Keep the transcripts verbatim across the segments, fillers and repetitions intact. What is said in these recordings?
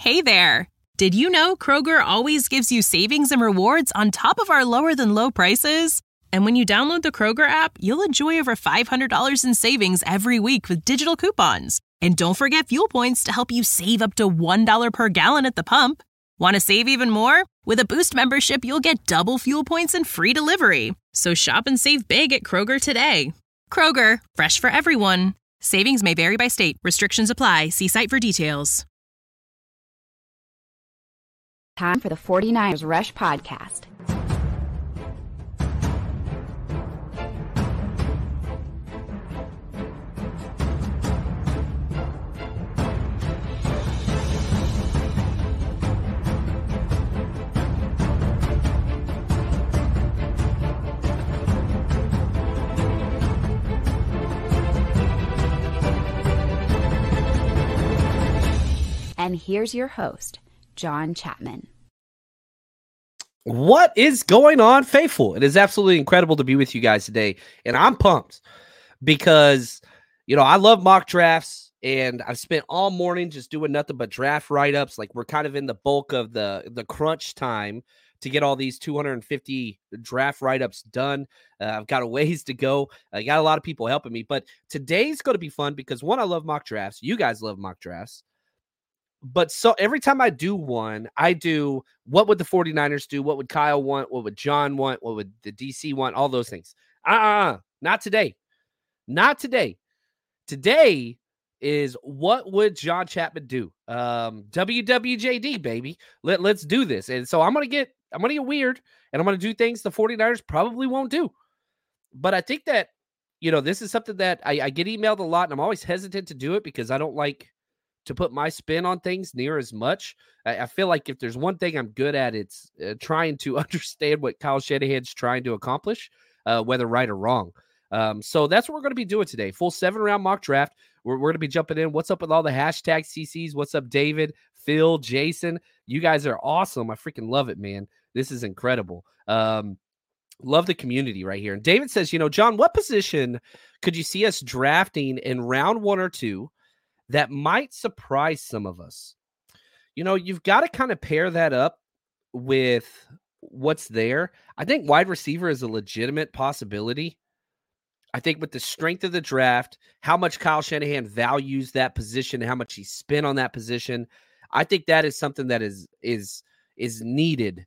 Hey there! Did you know Kroger always gives you savings and rewards on top of our lower-than-low prices? And when you download the Kroger app, you'll enjoy over five hundred dollars in savings every week with digital coupons. And don't forget fuel points to help you save up to one dollar per gallon at the pump. Want to save even more? With a Boost membership, you'll get double fuel points and free delivery. So shop and save big at Kroger today. Kroger, fresh for everyone. Savings may vary by state. Restrictions apply. See site for details. Time for the forty-niners Rush Podcast. And here's your host, John Chapman. What is going on, faithful? It is absolutely incredible to be with you guys today. And I'm pumped because, you know, I love mock drafts and I've spent all morning just doing nothing but draft write-ups. Like we're kind of in the bulk of the, the crunch time to get all these two hundred fifty draft write-ups done. Uh, I've got a ways to go. I got a lot of people helping me, but today's going to be fun because one, I love mock drafts. You guys love mock drafts. But so every time I do one, I do what would the forty-niners do? What would Kyle want? What would John want? What would the D C want? All those things. Uh-uh, not today. Not today. Today is what would John Chapman do? Um, W W J D, baby. Let, let's do this. And so I'm going to get, I'm going to get weird and I'm going to do things the forty-niners probably won't do. But I think that, you know, this is something that I, I get emailed a lot and I'm always hesitant to do it because I don't like to put my spin on things near as much. I, I feel like if there's one thing I'm good at, it's uh, trying to understand what Kyle Shanahan's trying to accomplish, uh, whether right or wrong. Um, so that's what we're going to be doing today. Full seven round mock draft. We're, we're going to be jumping in. What's up with all the hashtag C Cs? What's up, David, Phil, Jason? You guys are awesome. I freaking love it, man. This is incredible. Um, love the community right here. And David says, you know, John, what position could you see us drafting in round one or two that might surprise some of us? You know, you've got to kind of pair that up with what's there. I think wide receiver is a legitimate possibility. I think with the strength of the draft, how much Kyle Shanahan values that position, how much he spent on that position, I think that is something that is is is needed.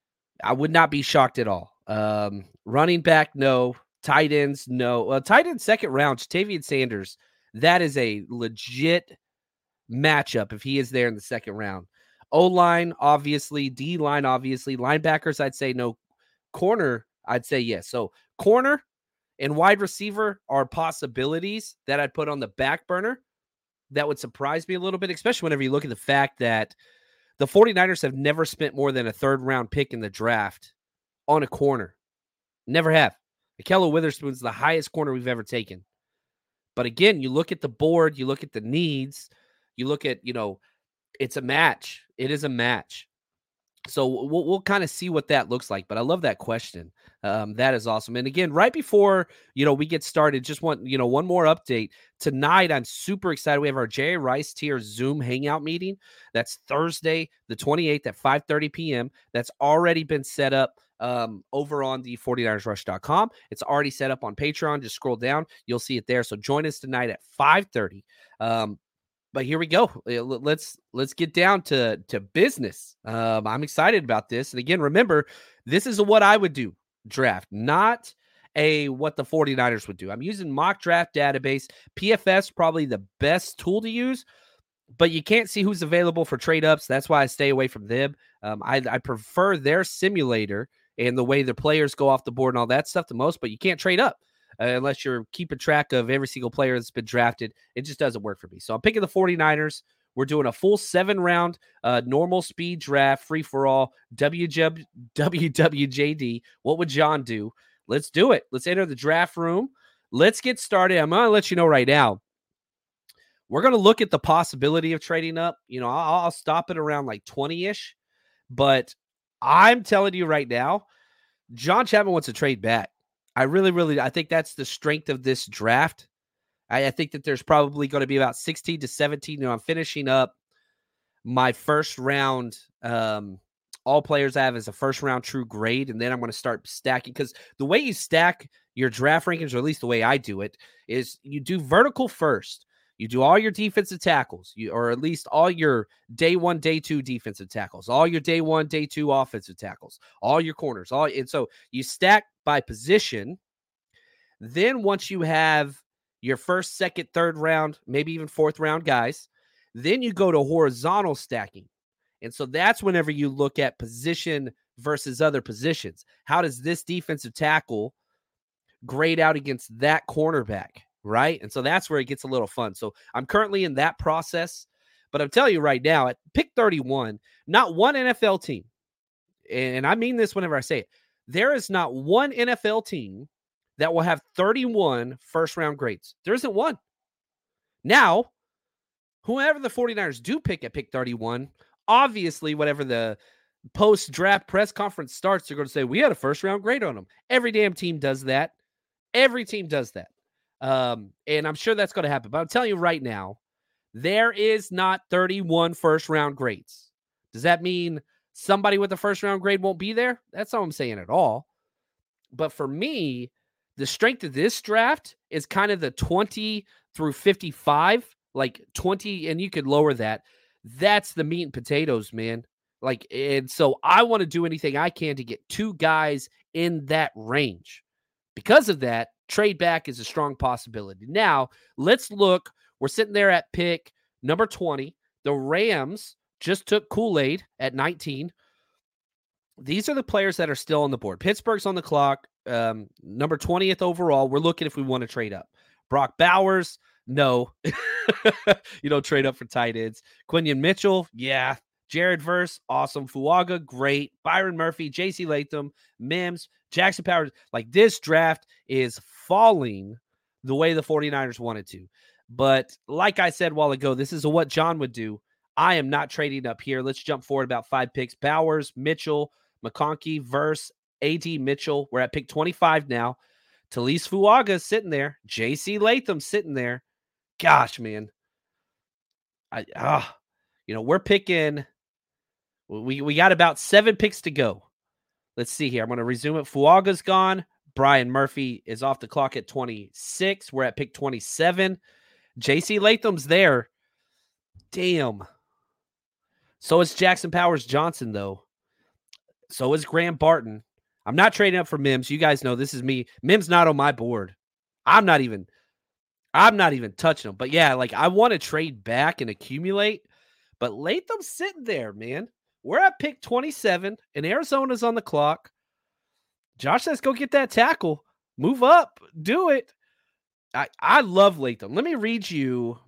I would not be shocked at all. Um, running back, no. Tight ends, no. Well, tight end second round, Jatavian Sanders. That is a legit matchup if he is there in the second round. O-line, obviously. D-line, obviously. Linebackers, I'd say no. Corner, I'd say yes. So corner and wide receiver are possibilities that I'd put on the back burner. That would surprise me a little bit, especially whenever you look at the fact that the forty-niners have never spent more than a third-round pick in the draft on a corner. Never have. Ahkello Witherspoon's the highest corner we've ever taken. But again, you look at the board, you look at the needs, you look at, you know, it's a match. It is a match. So we'll, we'll kind of see what that looks like. But I love that question. Um, that is awesome. And again, right before, you know, we get started, just want, you know, one more update. Tonight, I'm super excited. We have our Jerry Rice Tier Zoom Hangout meeting. That's Thursday, the twenty-eighth at five thirty p.m. That's already been set up um, over on the forty-niners rush dot com. It's already set up on Patreon. Just scroll down. You'll see it there. So join us tonight at five thirty. Um, but here we go. Let's let's get down to, to business. Um, I'm excited about this. And again, remember, this is a what I would do draft, not a what the forty-niners would do. I'm using mock draft database. P F F probably the best tool to use, but you can't see who's available for trade ups. That's why I stay away from them. Um, I, I prefer their simulator and the way the players go off the board and all that stuff the most, but you can't trade up uh, unless you're keeping track of every single player that's been drafted. It just doesn't work for me. So I'm picking the forty-niners. We're doing a full seven round uh, normal speed draft, free for all, W W J D. What would John do? Let's do it. Let's enter the draft room. Let's get started. I'm going to let you know right now. We're going to look at the possibility of trading up. You know, I'll, I'll stop it around like twenty-ish. But I'm telling you right now, John Chapman wants to trade back. I really, really, I think that's the strength of this draft. I, I think that there's probably going to be about sixteen to seventeen. You know, I'm finishing up my first round, um, all players I have is a first round true grade, and then I'm going to start stacking, because the way you stack your draft rankings, or at least the way I do it, is you do vertical first. You do all your defensive tackles, you, or at least all your day one, day two defensive tackles, all your day one, day two offensive tackles, all your corners, all, and so you stack by position. Then once you have your first, second, third round, maybe even fourth round guys, then you go to horizontal stacking. And so that's whenever you look at position versus other positions. How does this defensive tackle grade out against that cornerback, right? And so that's where it gets a little fun. So I'm currently in that process, but I'm telling you right now, at pick thirty-one, not one N F L team, and I mean this whenever I say it, there is not one N F L team that will have thirty-one first-round grades. There isn't one. Now, whoever the 49ers do pick at pick thirty-one, obviously, whatever the post-draft press conference starts, they're going to say, we had a first-round grade on them. Every damn team does that. Every team does that. Um, and I'm sure that's going to happen. But I'm telling you right now, there is not thirty-one first-round grades. Does that mean somebody with a first-round grade won't be there? That's not what I'm saying at all. But for me, the strength of this draft is kind of the twenty through fifty-five, like twenty, and you could lower that. That's the meat and potatoes, man. Like, and so I want to do anything I can to get two guys in that range. Because of that, trade back is a strong possibility. Now, let's look. We're sitting there at pick number twenty. The Rams just took Kool-Aid at nineteen. These are the players that are still on the board. Pittsburgh's on the clock, um, number twentieth overall. We're looking if we want to trade up. Brock Bowers, no. You don't trade up for tight ends. Quinion Mitchell, yeah. Jared Verse, awesome. Fuaga, great. Byron Murphy, J C Latham, Mims, Jackson Powers. Like, this draft is falling the way the 49ers wanted to. But like I said a while ago, this is what John would do. I am not trading up here. Let's jump forward about five picks. Bowers, Mitchell, McConkey, Verse, A D Mitchell. We're at pick twenty-five now. Talise Fuaga sitting there. J C Latham sitting there. Gosh, man. I ah, you know, we're picking. We we got about seven picks to go. Let's see here. I'm going to resume it. Fuaga's gone. Brian Murphy is off the clock at twenty-six. We're at pick twenty-seven. J C Latham's there. Damn. So is Jackson Powers Johnson, though. So is Graham Barton. I'm not trading up for Mims. You guys know this is me. Mims not on my board. I'm not even, I'm not even touching him. But yeah, like, I want to trade back and accumulate. But Latham's sitting there, man. We're at pick twenty-seven, and Arizona's on the clock. Josh says, go get that tackle. Move up. Do it. I, I love Latham. Let me read you.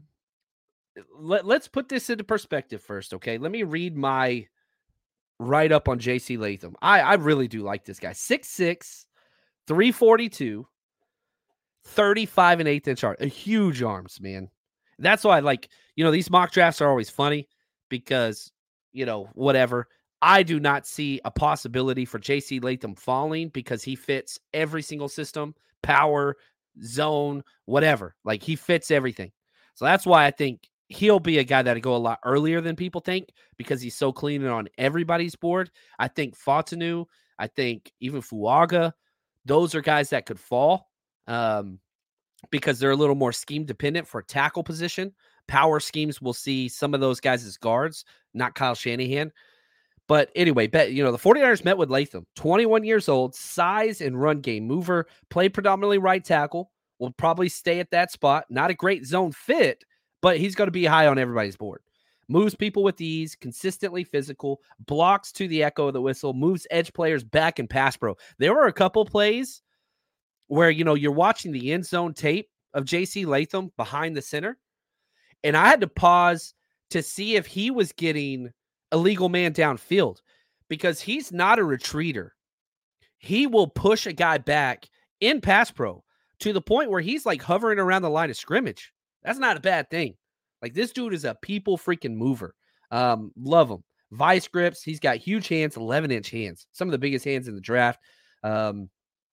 Let, let's put this into perspective first, okay? Let me read my write-up on J C Latham. I, I really do like this guy. six six, three forty-two, thirty-five and eighth inch arm. A huge arms, man. That's why, like, you know, these mock drafts are always funny because, you know, whatever. I do not see a possibility for J C Latham falling because he fits every single system, power, zone, whatever. Like, he fits everything. So that's why I think he'll be a guy that'll go a lot earlier than people think because he's so clean and on everybody's board. I think Fatanu, I think even Fuaga, those are guys that could fall um, because they're a little more scheme dependent for tackle position. Power schemes, we'll see some of those guys as guards, not Kyle Shanahan. But anyway, bet you know the 49ers met with Latham, twenty-one years old, size and run game mover, played predominantly right tackle, will probably stay at that spot. Not a great zone fit, but he's going to be high on everybody's board. Moves people with ease, consistently physical, blocks to the echo of the whistle, moves edge players back and pass pro. There were a couple plays where, you know, you're watching the end zone tape of J C Latham behind the center, and I had to pause to see if he was getting a legal man downfield because he's not a retreater. He will push a guy back in pass pro to the point where he's like hovering around the line of scrimmage. That's not a bad thing. Like, this dude is a people freaking mover. Um, love him. Vice grips. He's got huge hands, eleven inch hands, some of the biggest hands in the draft. Um,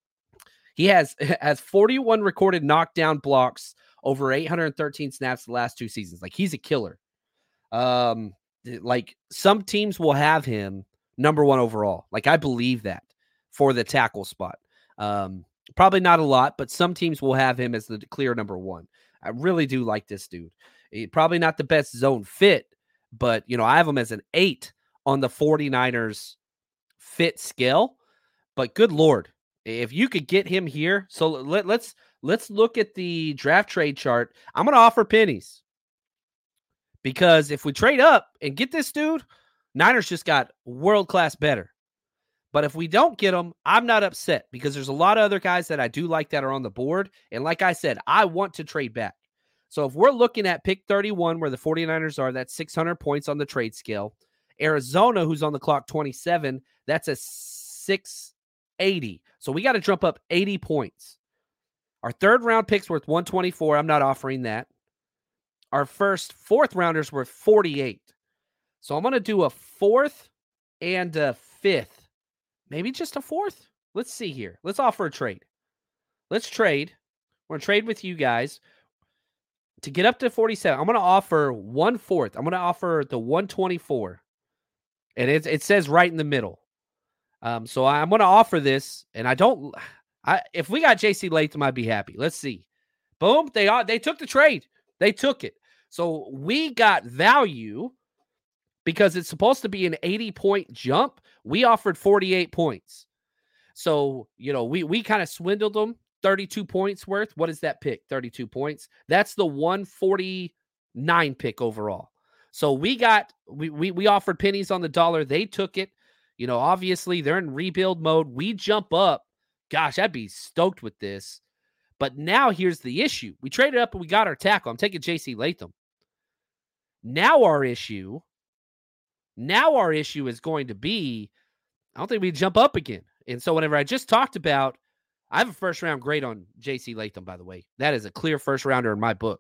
he has, has forty-one recorded knockdown blocks over eight hundred thirteen snaps the last two seasons. Like, he's a killer. Um, like some teams will have him number one overall. Like I believe that for the tackle spot. Um, probably not a lot, but some teams will have him as the clear number one. I really do like this dude. He, probably not the best zone fit, but you know, I have him as an eight on the 49ers fit scale. But good Lord, if you could get him here. So let, let's let's look at the draft trade chart. I'm going to offer pennies. Because if we trade up and get this dude, Niners just got world-class better. But if we don't get him, I'm not upset because there's a lot of other guys that I do like that are on the board. And like I said, I want to trade back. So if we're looking at pick thirty-one, where the 49ers are, that's six hundred points on the trade scale. Arizona, who's on the clock, twenty-seven, that's a six eighty. So we got to jump up eighty points. Our third round pick's worth one twenty-four. I'm not offering that. Our first fourth rounders were forty-eight. So I'm going to do a fourth and a fifth. Maybe just a fourth. Let's see here. Let's offer a trade. Let's trade. We're going to trade with you guys. To get up to forty-seven, I'm going to offer one fourth. I'm going to offer the one twenty-four. And it, it says right in the middle. Um, so I'm going to offer this. And I don't, I if we got J C Latham, I'd be happy. Let's see. Boom. They are, they took the trade. They took it. So we got value because it's supposed to be an eighty-point jump. We offered forty-eight points. So, you know, we we kind of swindled them. thirty-two points worth. What is that pick? thirty-two points. That's the one forty-nine pick overall. So we got, we, we, we offered pennies on the dollar. They took it. You know, obviously they're in rebuild mode. We jump up. Gosh, I'd be stoked with this. But now here's the issue. We traded up and we got our tackle. I'm taking J C Latham. Now our issue, now our issue is going to be, I don't think we jump up again. And so whenever I just talked about, I have a first round grade on J C Latham, by the way. That is a clear first rounder in my book.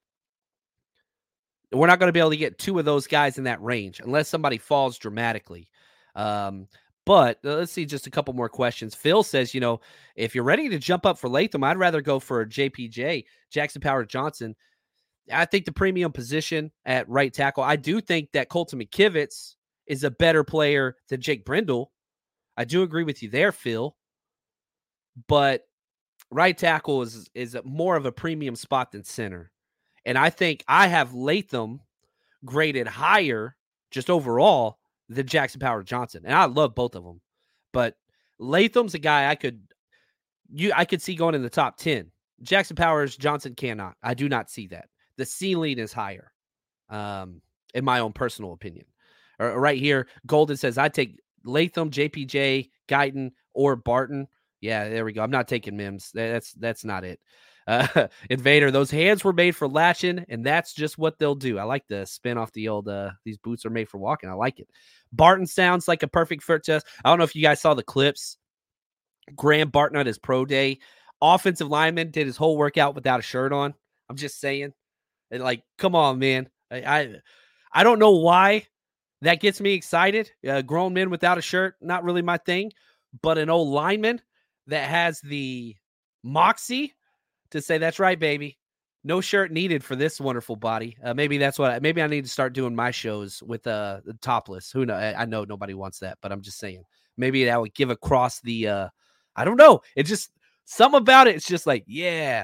We're not going to be able to get two of those guys in that range unless somebody falls dramatically. Um, But uh, let's see just a couple more questions. Phil says, you know, if you're ready to jump up for Latham, I'd rather go for J P J, Jackson Powers-Johnson. I think the premium position at right tackle, I do think that Colton McKivitz is a better player than Jake Brendel. I do agree with you there, Phil. But right tackle is, is more of a premium spot than center. And I think I have Latham graded higher just overall than Jackson Powers-Johnson. And I love both of them. But Latham's a guy I could you I could see going in the top ten. Jackson Powers-Johnson cannot. I do not see that. The ceiling is higher, um, in my own personal opinion. Uh, right here, Golden says, I'd take Latham, J P J, Guyton, or Barton. Yeah, there we go. I'm not taking Mims. That's that's not it. Uh, Invader, those hands were made for latching, and that's just what they'll do. I like the spin off the old, uh, these boots are made for walking. I like it. Barton sounds like a perfect fit test. I don't know if you guys saw the clips. Graham Barton at his pro day. Offensive lineman did his whole workout without a shirt on. I'm just saying. And like, come on, man. I I, I don't know why that gets me excited. Uh, grown men without a shirt, not really my thing. But an old lineman that has the moxie to say, that's right, baby. No shirt needed for this wonderful body. Uh, maybe that's what I, maybe I need to start doing my shows with uh, the topless. Who know? I, I know nobody wants that, but I'm just saying. Maybe that would give across the, uh, I don't know. It just, some about it, it's just like, yeah.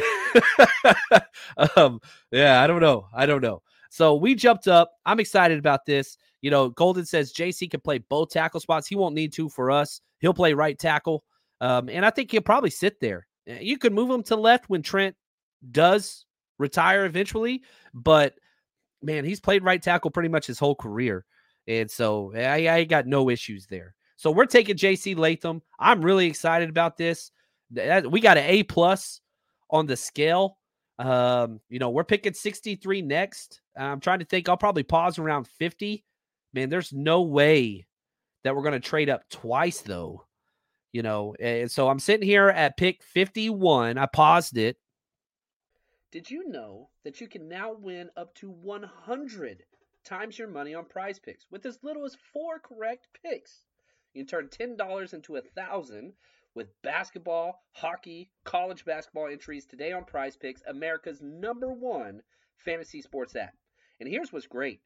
um, yeah, I don't know. I don't know. So we jumped up. I'm excited about this. You know, Golden says J C can play both tackle spots. He won't need to for us. He'll play right tackle. Um, and I think he'll probably sit there. You could move him to left when Trent does retire eventually. But, man, he's played right tackle pretty much his whole career. And so I, I got no issues there. So we're taking J C Latham. I'm really excited about this. We got an A plus on the scale. Um, you know, we're picking sixty-three next. I'm trying to think. I'll probably pause around fifty. Man, there's no way that we're going to trade up twice, though. You know, and so I'm sitting here at pick fifty-one. I paused it. Did you know that you can now win up to one hundred times your money on Prize Picks with as little as four correct picks? You can turn ten dollars into one thousand dollars with basketball, hockey, college basketball entries today on Prize Picks, America's number one fantasy sports app. And here's what's great.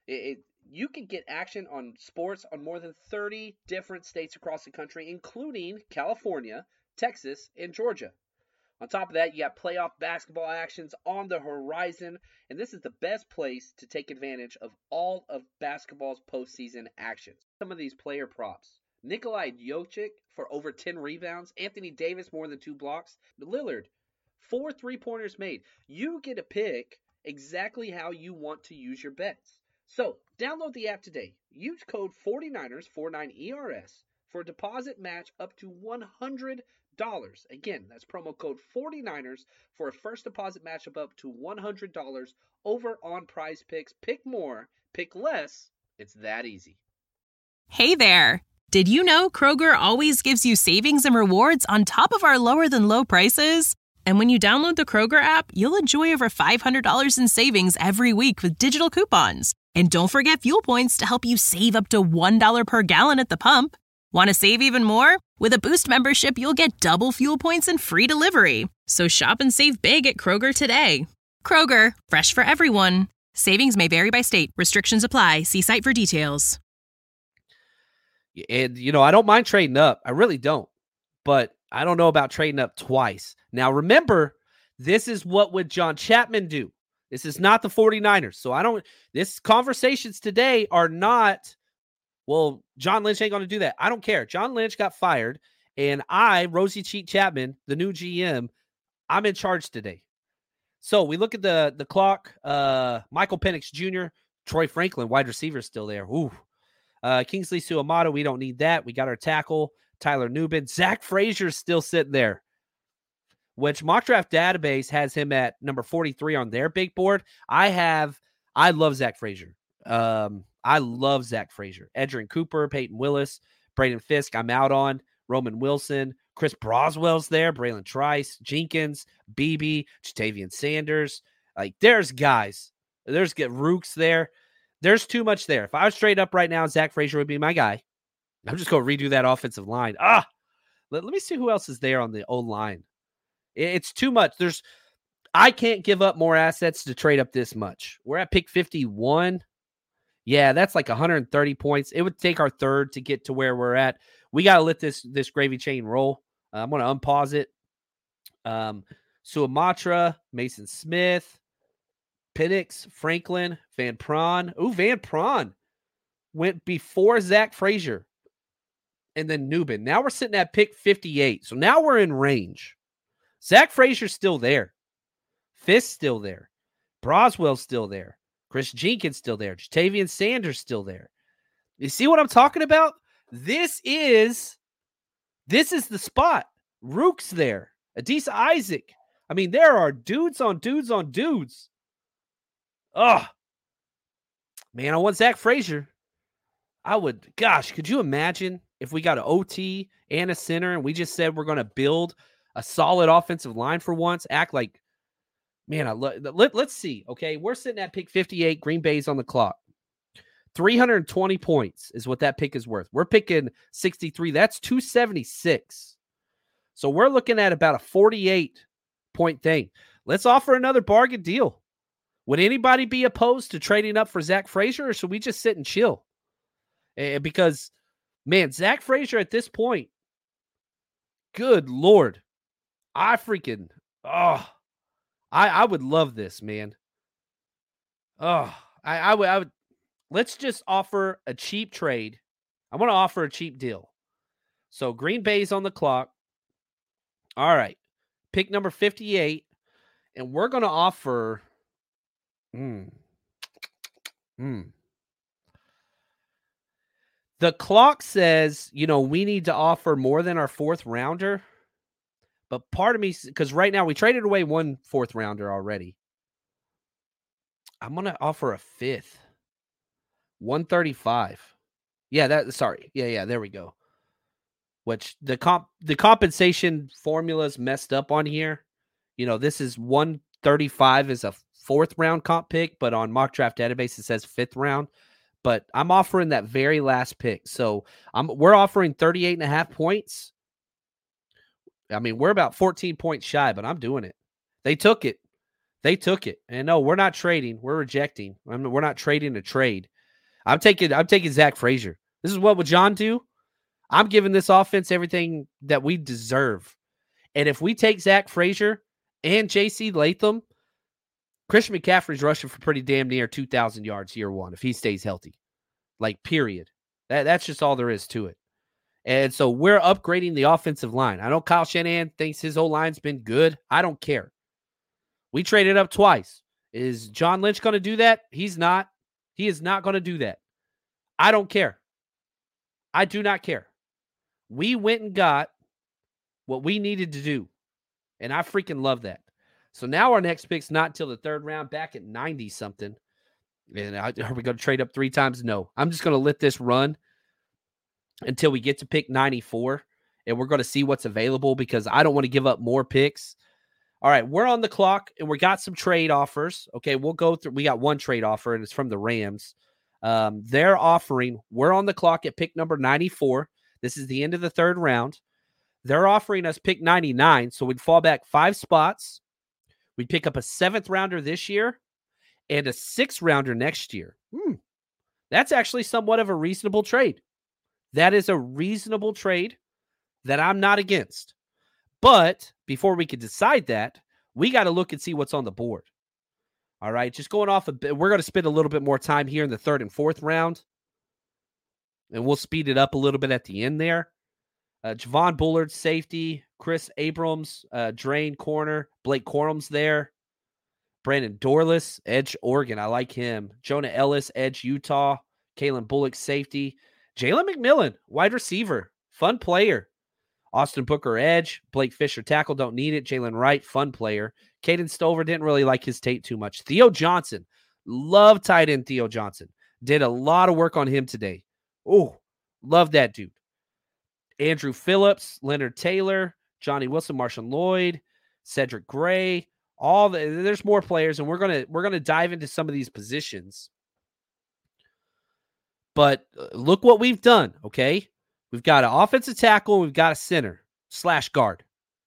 It, it, you can get action on sports on more than thirty different states across the country, including California, Texas, and Georgia. On top of that, you got playoff basketball actions on the horizon, and this is the best place to take advantage of all of basketball's postseason actions. Some of these player props. Nikolai Jokic for over ten rebounds. Anthony Davis more than two blocks. Lillard, four three-pointers made. You get to pick exactly how you want to use your bets. So, download the app today. Use code forty-niners, forty-nine E R S, for a deposit match up to one hundred dollars. Again, that's promo code forty-niners for a first deposit match of up to one hundred dollars over on Prize Picks. Pick more, pick less. It's that easy. Hey there. Did you know Kroger always gives you savings and rewards on top of our lower than low prices? And when you download the Kroger app, you'll enjoy over five hundred dollars in savings every week with digital coupons. And don't forget fuel points to help you save up to one dollar per gallon at the pump. Want to save even more? With a Boost membership, you'll get double fuel points and free delivery. So shop and save big at Kroger today. Kroger, fresh for everyone. Savings may vary by state. Restrictions apply. See site for details. And, you know, I don't mind trading up. I really don't. But I don't know about trading up twice. Now, remember, this is what would John Chapman do. This is not the forty-niners. So I don't, this conversations today are not, well, John Lynch ain't going to do that. I don't care. John Lynch got fired, and I, Rosie Cheat Chapman, the new G M, I'm in charge today. So we look at the the clock. Uh, Michael Penix Junior, Troy Franklin, wide receiver, still there. Ooh. Uh, Kingsley Suamata, we don't need that. We got our tackle, Tyler Nubin. Zach Frazier's still sitting there, which Mock Draft Database has him at number forty-three on their big board. I have, I love Zach Frazier. Um, I love Zach Frazier. Edgerrin Cooper, Peyton Willis, Braden Fisk, I'm out on. Roman Wilson, Chris Broswell's there, Braylon Trice, Jenkins, Beebe, Jatavian Sanders. Like, there's guys. There's get Rooks there. There's too much there. If I was straight up right now, Zach Frazier would be my guy. I'm just going to redo that offensive line. Ah, let, let me see who else is there on the O-line. It, it's too much. There's, I can't give up more assets to trade up this much. We're at pick fifty-one. Yeah, that's like one hundred thirty points. It would take our third to get to where we're at. We got to let this this gravy chain roll. Uh, I'm going to unpause it. Um, Suamatra, Mason Smith, Penix, Franklin, Van Pran. Ooh, Van Pran went before Zach Frazier and then Nubin. Now we're sitting at pick fifty-eight. So now we're in range. Zach Frazier's still there. Fisk still there. Broswell's still there. Chris Jenkins still there. Jatavian Sanders still there. You see what I'm talking about? This is this is the spot. Rook's there. Adisa Isaac. I mean, there are dudes on dudes on dudes. Oh, man, I want Zach Frazier. I would, gosh, could you imagine if we got an O T and a center and we just said we're going to build a solid offensive line for once? Act like, man, I lo- let, let's see. Okay, we're sitting at pick fifty-eight. Green Bay's on the clock. three hundred twenty points is what that pick is worth. We're picking sixty-three. That's two seventy-six. So we're looking at about a forty-eight point thing. Let's offer another bargain deal. Would anybody be opposed to trading up for Zach Frazier, or should we just sit and chill? Uh, because, man, Zach Frazier at this point, good Lord, I freaking, oh, I, I would love this, man. Oh, I, I would, I would, let's just offer a cheap trade. I want to offer a cheap deal. So Green Bay's on the clock. All right. Pick number fifty-eight. And we're going to offer, hmm, hmm. The clock says, you know, we need to offer more than our fourth rounder. But part of me, because right now we traded away one fourth rounder already. I'm going to offer a fifth. one thirty-five. Yeah, that, sorry. Yeah, yeah, there we go. Which the comp, the compensation formula's messed up on here. You know, this is one thirty-five is a fourth round comp pick, but on Mock Draft Database it says fifth round. But I'm offering that very last pick. So I'm we're offering thirty-eight and a half points. I mean, we're about fourteen points shy, but I'm doing it. They took it. They took it. And no, we're not trading. We're rejecting. I mean, we're not trading a trade. I'm taking I'm taking Zach Frazier. This is what would John do? I'm giving this offense everything that we deserve. And if we take Zach Frazier and J C Latham, Christian McCaffrey's rushing for pretty damn near two thousand yards year one if he stays healthy. Like, period. That, that's just all there is to it. And so we're upgrading the offensive line. I know Kyle Shanahan thinks his O-line's been good. I don't care. We traded up twice. Is John Lynch going to do that? He's not. He is not going to do that. I don't care. I do not care. We went and got what we needed to do. And I freaking love that. So now our next pick's not until the third round, back at ninety-something. And I, are we going to trade up three times? No. I'm just going to let this run until we get to pick ninety-four. And we're going to see what's available because I don't want to give up more picks. All right, we're on the clock, and we got some trade offers. Okay, we'll go through. We got one trade offer, and it's from the Rams. Um, they're offering, we're on the clock at pick number ninety-four. This is the end of the third round. They're offering us pick ninety-nine, so we'd fall back five spots. We'd pick up a seventh rounder this year and a sixth rounder next year. Hmm. That's actually somewhat of a reasonable trade. That is a reasonable trade that I'm not against. But before we can decide that, we got to look and see what's on the board. All right, just going off a bit, we're going to spend a little bit more time here in the third and fourth round, and we'll speed it up a little bit at the end there. Uh, Javon Bullard, safety. Chris Abrams, uh, drain corner. Blake Corum's there. Brandon Dorless, edge Oregon. I like him. Jonah Ellis, edge Utah. Kalen Bullock, safety. Jalen McMillan, wide receiver. Fun player. Austin Booker, edge. Blake Fisher, tackle. Don't need it. Jalen Wright, fun player. Caden Stover, didn't really like his tape too much. Theo Johnson, love tight end Theo Johnson. Did a lot of work on him today. Oh, love that dude. Andrew Phillips, Leonard Taylor, Johnny Wilson, Marshawn Lloyd, Cedric Gray. All the, there's more players, and we're gonna we're gonna dive into some of these positions. But look what we've done. Okay, we've got an offensive tackle, and we've got a center slash guard.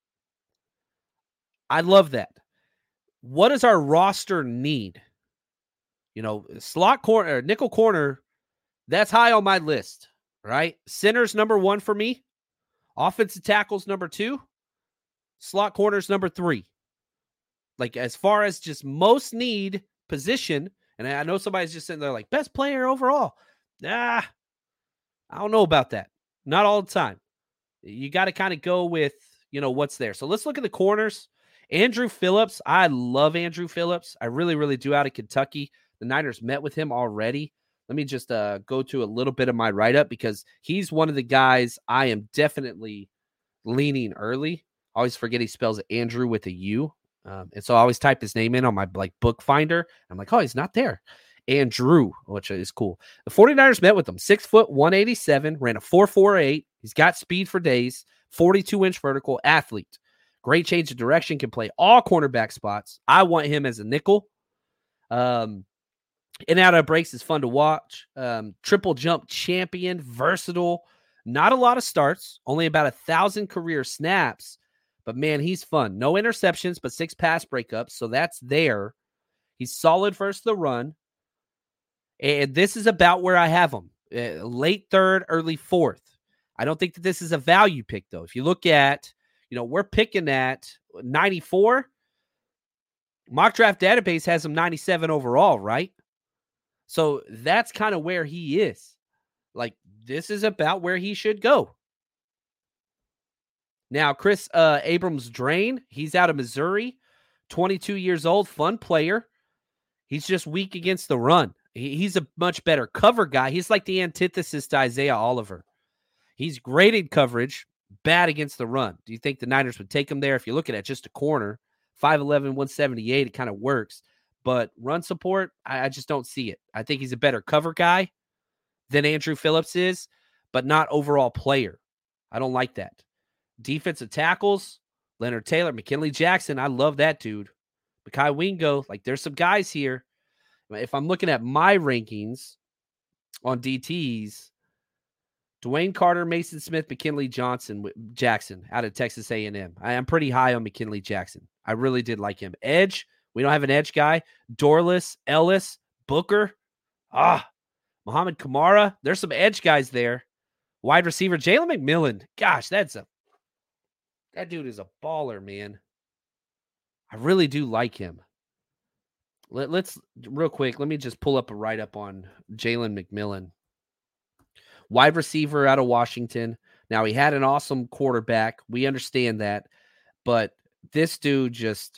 I love that. What does our roster need? You know, slot corner, nickel corner. That's high on my list. Right? Center's number one for me. Offensive tackle's number two. Slot corner's number three. Like, as far as just most need position, and I know somebody's just sitting there like, best player overall. Nah, I don't know about that. Not all the time. You got to kind of go with, you know, what's there. So let's look at the corners. Andrew Phillips. I love Andrew Phillips. I really, really do, out of Kentucky. The Niners met with him already. Let me just uh, go to a little bit of my write-up because he's one of the guys I am definitely leaning early. I always forget he spells Andrew with a U. Um, and so I always type his name in on my like book finder. I'm like, oh, he's not there. Andrew, which is cool. The 49ers met with him. Six foot, one eighty-seven, ran a four four eight. He's got speed for days, forty-two inch vertical, athlete. Great change of direction, can play all cornerback spots. I want him as a nickel. Um, In and out of breaks is fun to watch. Um, triple jump champion, versatile. Not a lot of starts, only about a thousand career snaps. But man, he's fun. No interceptions, but six pass breakups. So that's there. He's solid versus the run. And this is about where I have him. Uh, late third, early fourth. I don't think that this is a value pick, though. If you look at, you know, we're picking at ninety-four. Mock Draft Database has him ninety-seven overall, right? So that's kind of where he is. Like, this is about where he should go. Now, Chris uh, Abrams Drain, he's out of Missouri, twenty-two years old, fun player. He's just weak against the run. He, he's a much better cover guy. He's like the antithesis to Isaiah Oliver. He's great in coverage, bad against the run. Do you think the Niners would take him there? If you look at it, just a corner, five eleven, one seventy-eight, it kind of works. But run support, I, I just don't see it. I think he's a better cover guy than Andrew Phillips is, but not overall player. I don't like that. Defensive tackles, Leonard Taylor, McKinley Jackson. I love that dude. Mekhi Wingo, like there's some guys here. If I'm looking at my rankings on D Ts, Dwayne Carter, Mason Smith, McKinley Johnson, Jackson out of Texas A and M. I am pretty high on McKinley Jackson. I really did like him. Edge, we don't have an edge guy. Dorless, Ellis, Booker. Ah, Muhammad Kamara. There's some edge guys there. Wide receiver, Jalen McMillan. Gosh, that's a that dude is a baller, man. I really do like him. Let, let's real quick. Let me just pull up a write-up on Jalen McMillan. Wide receiver out of Washington. Now, he had an awesome quarterback. We understand that. But this dude just,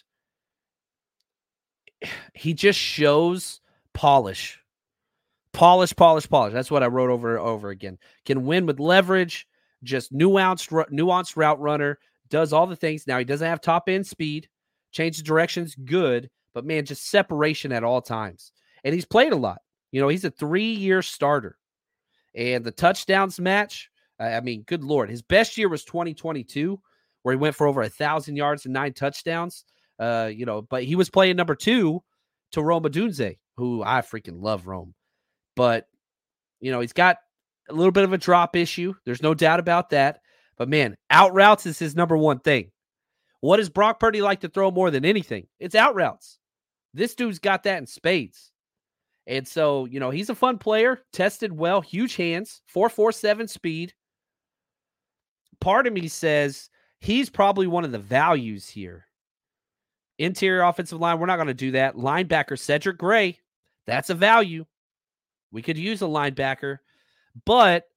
he just shows polish. Polish, polish, polish. That's what I wrote over and over again. Can win with leverage, just nuanced, nuanced route runner, does all the things. Now, he doesn't have top-end speed. Changes directions, good. But, man, just separation at all times. And he's played a lot. You know, he's a three-year starter. And the touchdowns match, I mean, good Lord. His best year was twenty twenty-two, where he went for over one thousand yards and nine touchdowns. Uh, you know, but he was playing number two to Rome Odunze, who I freaking love Rome. But, you know, he's got a little bit of a drop issue. There's no doubt about that. But, man, out routes is his number one thing. What does Brock Purdy like to throw more than anything? It's out routes. This dude's got that in spades. And so, you know, he's a fun player, tested well, huge hands, four four seven speed. Part of me says he's probably one of the values here. Interior offensive line, we're not going to do that. Linebacker, Cedric Gray, that's a value. We could use a linebacker. But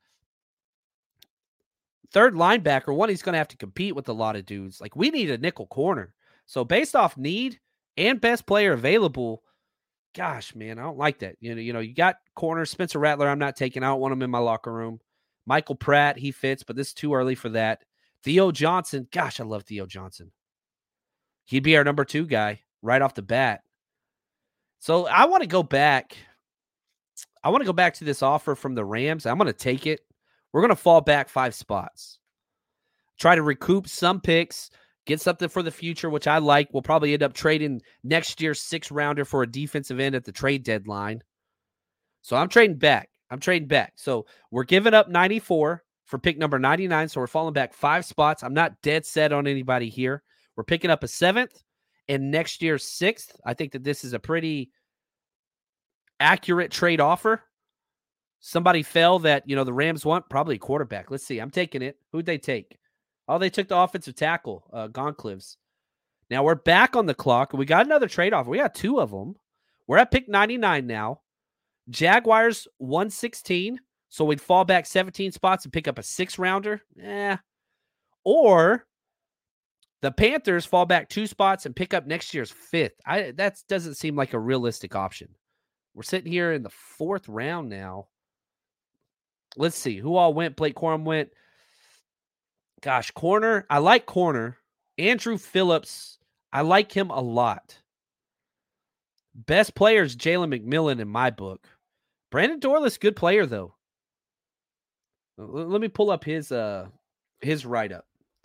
third linebacker, one, he's going to have to compete with a lot of dudes. Like, we need a nickel corner. So based off need and best player available, gosh, man, I don't like that. You know, you know, you got corner Spencer Rattler. I'm not taking. I don't want him in my locker room. Michael Pratt, he fits, but this is too early for that. Theo Johnson, gosh, I love Theo Johnson. He'd be our number two guy right off the bat. So I want to go back. I want to go back to this offer from the Rams. I'm going to take it. We're going to fall back five spots. Try to recoup some picks. Get something for the future, which I like. We'll probably end up trading next year's sixth rounder for a defensive end at the trade deadline. So I'm trading back. I'm trading back. So we're giving up ninety-four for pick number ninety-nine. So we're falling back five spots. I'm not dead set on anybody here. We're picking up a seventh and next year's sixth. I think that this is a pretty accurate trade offer. Somebody fell that, you know, the Rams want probably a quarterback. Let's see. I'm taking it. Who'd they take? Oh, they took the offensive tackle, uh, Goncalves. Now we're back on the clock. We got another trade offer. We got two of them. We're at pick ninety-nine now. Jaguars one sixteen. So we'd fall back seventeen spots and pick up a six rounder. Eh. Or the Panthers fall back two spots and pick up next year's fifth. I that doesn't seem like a realistic option. We're sitting here in the fourth round now. Let's see who all went. Blake Corum went. Gosh, corner. I like corner. Andrew Phillips. I like him a lot. Best player is Jalen McMillan in my book. Brandon Dorlus, good player though. Let me pull up his uh his write-up.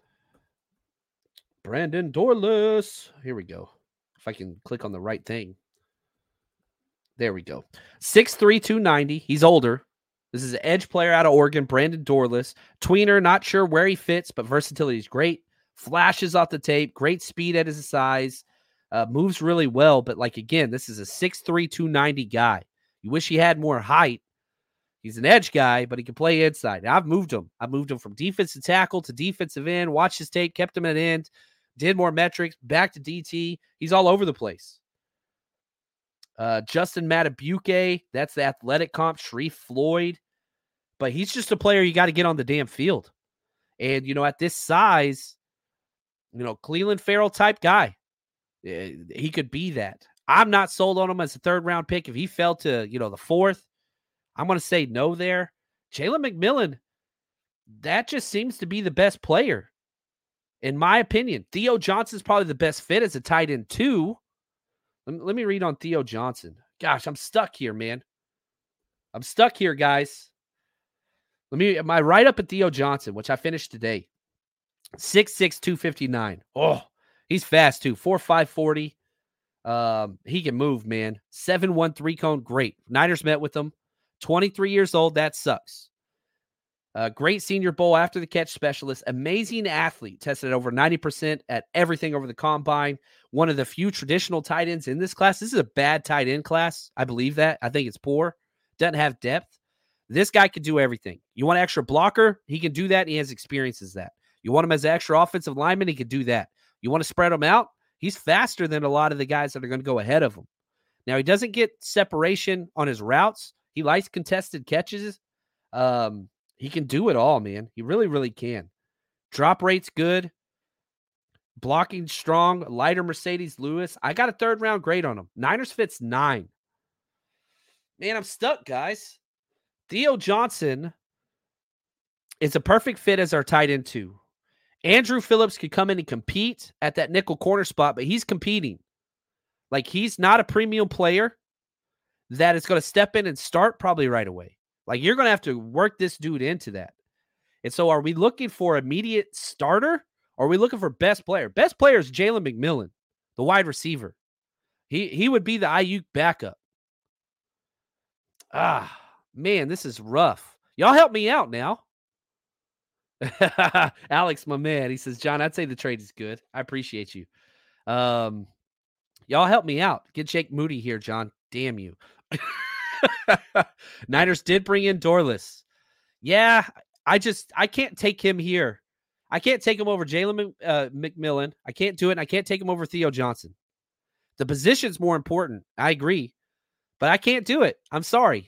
Brandon Dorlus. Here we go. If I can click on the right thing. There we go. six three, two ninety. He's older. This is an edge player out of Oregon, Brandon Dorlus. Tweener, not sure where he fits, but versatility is great. Flashes off the tape. Great speed at his size. Uh, moves really well, but like, again, this is a six three, two ninety guy. You wish he had more height. He's an edge guy, but he can play inside. Now, I've moved him. I've moved him from defensive tackle to defensive end, watched his tape, kept him at end, did more metrics, back to D T. He's all over the place. Uh, Justin Matabuke, that's the athletic comp. Sharif Floyd. But he's just a player you got to get on the damn field. And, you know, at this size, you know, Cleveland Farrell type guy, he could be that. I'm not sold on him as a third round pick. If he fell to, you know, the fourth, I'm going to say no there. Jalen McMillan, that just seems to be the best player, in my opinion. Theo Johnson's probably the best fit as a tight end too. Let me, let me read on Theo Johnson. Gosh, I'm stuck here, man. I'm stuck here, guys. Let me, my write-up at Theo Johnson, which I finished today. six six, two fifty-nine. Oh, he's fast too. four five, forty. Um, he can move, man. seven one, three cone, great. Niners met with him. twenty-three years old, that sucks. Uh, great Senior Bowl after the catch specialist. Amazing athlete. Tested at over ninety percent at everything over the combine. One of the few traditional tight ends in this class. This is a bad tight end class. I believe that. I think it's poor. doesn't have depth. This guy can do everything. You want an extra blocker? He can do that, and he has experience as that. You want him as an extra offensive lineman? He can do that. You want to spread him out? He's faster than a lot of the guys that are going to go ahead of him. Now, he doesn't get separation on his routes. He likes contested catches. Um, he can do it all, man. He really, really can. Drop rate's good. Blocking strong. Lighter Mercedes Lewis. I got a third round grade on him. Niners fits nine. Man, I'm stuck, guys. Theo Johnson is a perfect fit as our tight end two. Andrew Phillips could come in and compete at that nickel corner spot, but he's competing. Like, he's not a premium player that is going to step in and start probably right away. Like, you're going to have to work this dude into that. And so are we looking for immediate starter, or are we looking for best player? Best player is Jalen McMillan, the wide receiver. He, he would be the Ayuk backup. Ah, man, this is rough. Y'all help me out now. Alex, my man, he says, John, I'd say the trade is good. I appreciate you. Um, y'all help me out. Get Jake Moody here, John. Damn you. Niners did bring in Dorless. Yeah, I just, I can't take him here. I can't take him over Jalen uh, McMillan. I can't do it. And I can't take him over Theo Johnson. The position's more important. I agree. But I can't do it. I'm sorry.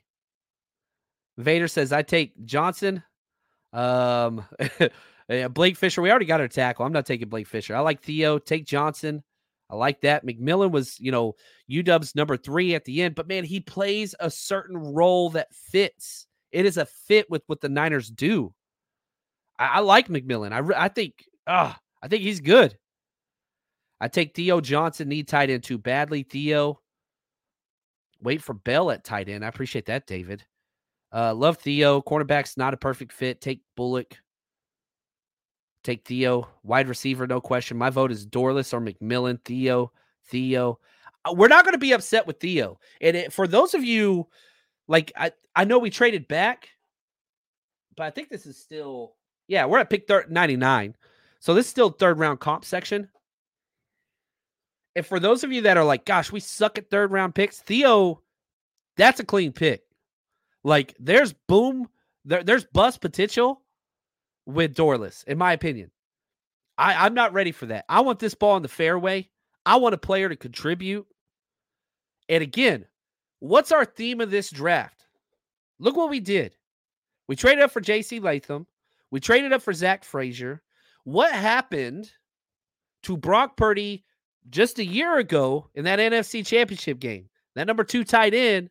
Vader says, I take Johnson. Um, Blake Fisher, we already got our tackle. I'm not taking Blake Fisher. I like Theo. Take Johnson. I like that. McMillan was, you know, U W's number three at the end. But, man, he plays a certain role that fits. It is a fit with what the Niners do. I, I like McMillan. I, I think, uh, I think he's good. I take Theo Johnson, need tight end too badly. Theo. Wait for Bell at tight end. I appreciate that, David. Uh, love Theo. Cornerback's not a perfect fit. Take Bullock. Take Theo. Wide receiver, no question. My vote is Dorless or McMillan. Theo. Theo. Uh, we're not going to be upset with Theo. And it, for those of you, like, I, I know we traded back, but I think this is still, yeah, we're at pick ninety-nine. So this is still third round comp section. And for those of you that are like, gosh, we suck at third round picks, Theo, that's a clean pick. Like, there's boom, there, there's bust potential with Dorless, in my opinion. I, I'm not ready for that. I want this ball in the fairway. I want a player to contribute. And again, what's our theme of this draft? Look what we did. We traded up for J C Latham. We traded up for Zach Frazier. What happened to Brock Purdy just a year ago in that N F C Championship game? That number two tight end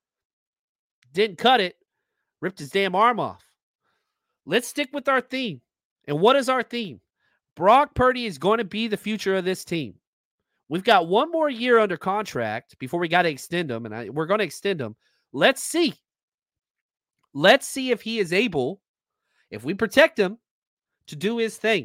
didn't cut it, ripped his damn arm off. Let's stick with our theme. And what is our theme? Brock Purdy is going to be the future of this team. We've got one more year under contract before we got to extend him, and I, we're going to extend him. Let's see. Let's see if he is able, if we protect him, to do his thing.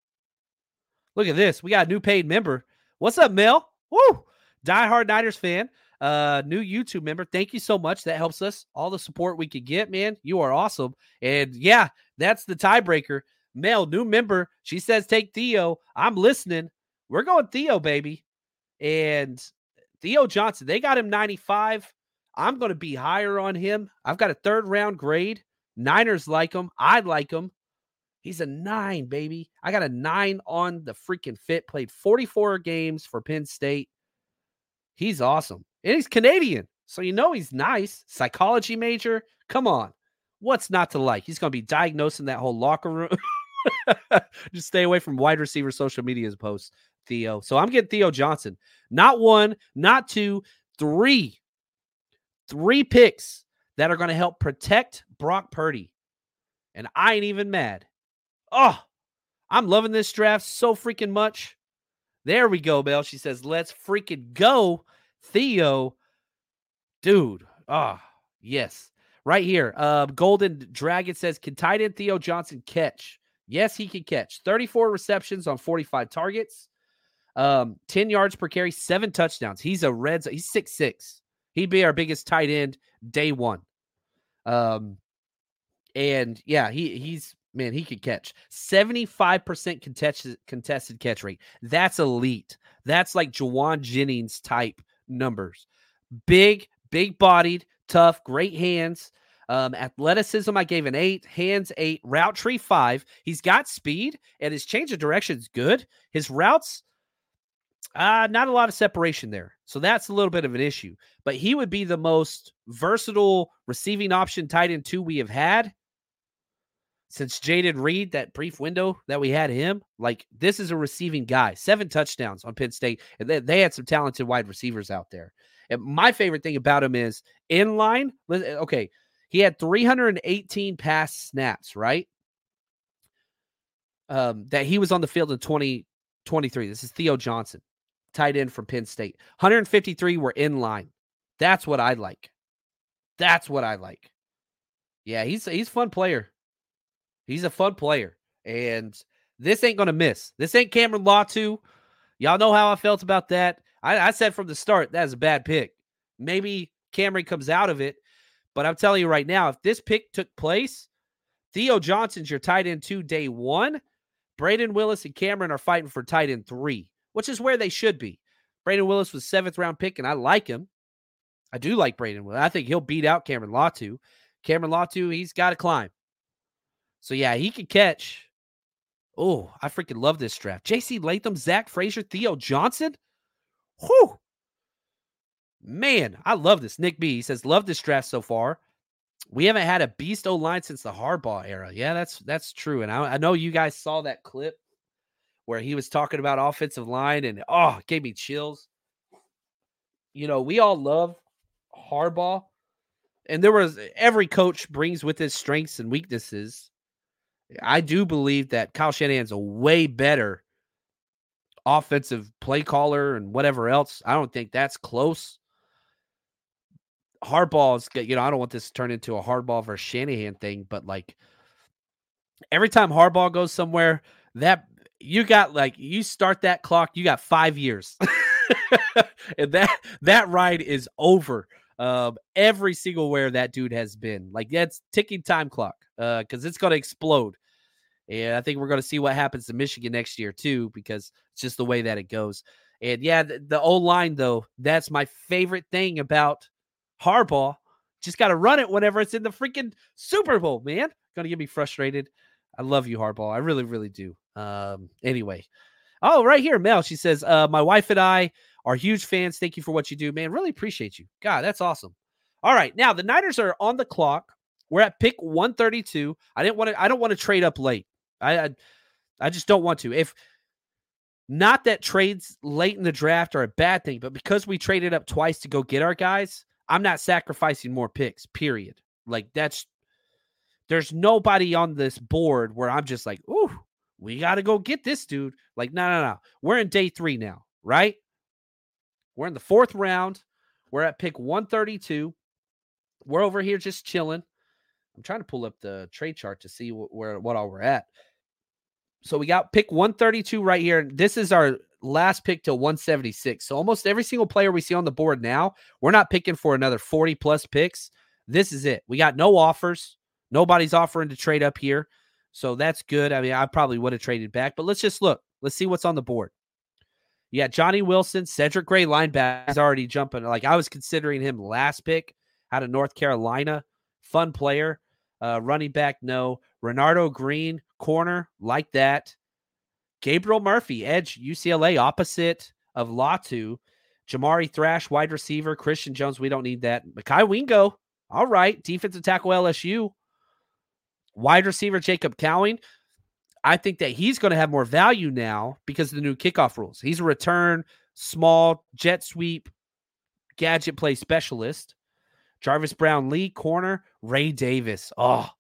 Look at this. We got a new paid member. What's up, Mel? Woo! Diehard Niners fan. Uh, new YouTube member. Thank you so much. That helps us. All the support we could get, man. You are awesome. And yeah, that's the tiebreaker. Mel, new member. She says, take Theo. I'm listening. We're going Theo, baby. And Theo Johnson, they got him ninety-five. I'm going to be higher on him. I've got a third round grade. Niners like him. I like him. He's a nine, baby. I got a nine on the freaking fit. Played forty-four games for Penn State. He's awesome. And he's Canadian, so you know he's nice. Psychology major. Come on. What's not to like? He's going to be diagnosing that whole locker room. Just stay away from wide receiver social media posts, Theo. So I'm getting Theo Johnson. Not one, not two, three. Three picks that are going to help protect Brock Purdy. And I ain't even mad. Oh, I'm loving this draft so freaking much. There we go, Belle. She says, let's freaking go, Theo. Dude. Ah, oh, yes. Right here. Uh, Golden Dragon says, can tight end Theo Johnson catch? Yes, he can catch. thirty-four receptions on forty-five targets. Um, ten yards per carry, seven touchdowns. He's a red. He's six six. He'd be our biggest tight end day one. Um, and yeah, he he's man, he could catch. seventy-five percent contested contested catch rate. That's elite. That's like Jawan Jennings type numbers. Big, big bodied, tough, great hands. Um, athleticism, I gave an eight. Hands, eight. Route tree, five. He's got speed, and his change of direction is good. His routes, uh, not a lot of separation there. So that's a little bit of an issue. But he would be the most versatile receiving option tight end two we have had since Jaden Reed, that brief window that we had him. Like, this is a receiving guy. Seven touchdowns on Penn State. And they, they had some talented wide receivers out there. And my favorite thing about him is in line. Okay, he had three hundred eighteen pass snaps, right? Um, that he was on the field in twenty twenty-three. This is Theo Johnson, tight end from Penn State. one hundred fifty-three were in line. That's what I like. That's what I like. Yeah, he's he's a fun player. He's a fun player. And this ain't going to miss. This ain't Cameron Latu. Y'all know how I felt about that. I, I said from the start, that's a bad pick. Maybe Cameron comes out of it. But I'm telling you right now, if this pick took place, Theo Johnson's your tight end two day one. Braden Willis and Cameron are fighting for tight end three, which is where they should be. Braden Willis was seventh round pick, and I like him. I do like Braden Willis. I think he'll beat out Cameron Latu. Cameron Latu, he's got to climb. So, yeah, he can catch. Oh, I freaking love this draft. J C Latham, Zach Frazier, Theo Johnson. Whew. Man, I love this. Nick B, he says, love this draft so far. We haven't had a beast O-line since the Harbaugh era. Yeah, that's that's true. And I, I know you guys saw that clip where he was talking about offensive line, and, oh, it gave me chills. You know, we all love Harbaugh. And there was every coach brings with his strengths and weaknesses. I do believe that Kyle Shanahan's a way better offensive play caller and whatever else. I don't think that's close. Harbaugh's, you know, I don't want this to turn into a Harbaugh versus Shanahan thing, but like every time Harbaugh goes somewhere, that you got like you start that clock, you got five years, and that that ride is over. Um, every single where that dude has been, like that's ticking time clock, uh, because it's going to explode. And I think we're going to see what happens to Michigan next year too, because it's just the way that it goes. And yeah, the, the O-line though, that's my favorite thing about Harbaugh. Just got to run it whenever it's in the freaking Super Bowl, man. Going to get me frustrated. I love you, Harbaugh. I really, really do. Um, anyway. Oh, right here, Mel. She says, uh, my wife and I are huge fans. Thank you for what you do, man. Really appreciate you. God, that's awesome. All right. Now the Niners are on the clock. We're at pick one thirty-two. I didn't want to, I don't want to trade up late. I, I, I just don't want to. If not that trades late in the draft are a bad thing, but because we traded up twice to go get our guys, I'm not sacrificing more picks, period. Like that's, there's nobody on this board where I'm just like, ooh, we got to go get this dude. Like, no, no, no. We're in day three now, right? We're in the fourth round. We're at pick one thirty-two. We're over here just chilling. I'm trying to pull up the trade chart to see wh- where what all we're at. So we got pick one thirty-two right here. This is our last pick till one seventy-six. So almost every single player we see on the board now, we're not picking for another forty plus picks. This is it. We got no offers. Nobody's offering to trade up here. So that's good. I mean, I probably would have traded back, but let's just look. Let's see what's on the board. You got Johnny Wilson, Cedric Gray, linebacker, is already jumping. Like I was considering him last pick out of North Carolina. Fun player. Uh, running back, no. Renardo Green, corner, like that. Gabriel Murphy, edge, U C L A, opposite of Latu. Jamari Thrash, wide receiver. Christian Jones, we don't need that. Mekhi Wingo, all right. Defensive tackle, L S U. Wide receiver, Jacob Cowing. I think that he's going to have more value now because of the new kickoff rules. He's a return, small, jet sweep, gadget play specialist. Jarvis Brown-Lee, corner. Ray Davis. Oh,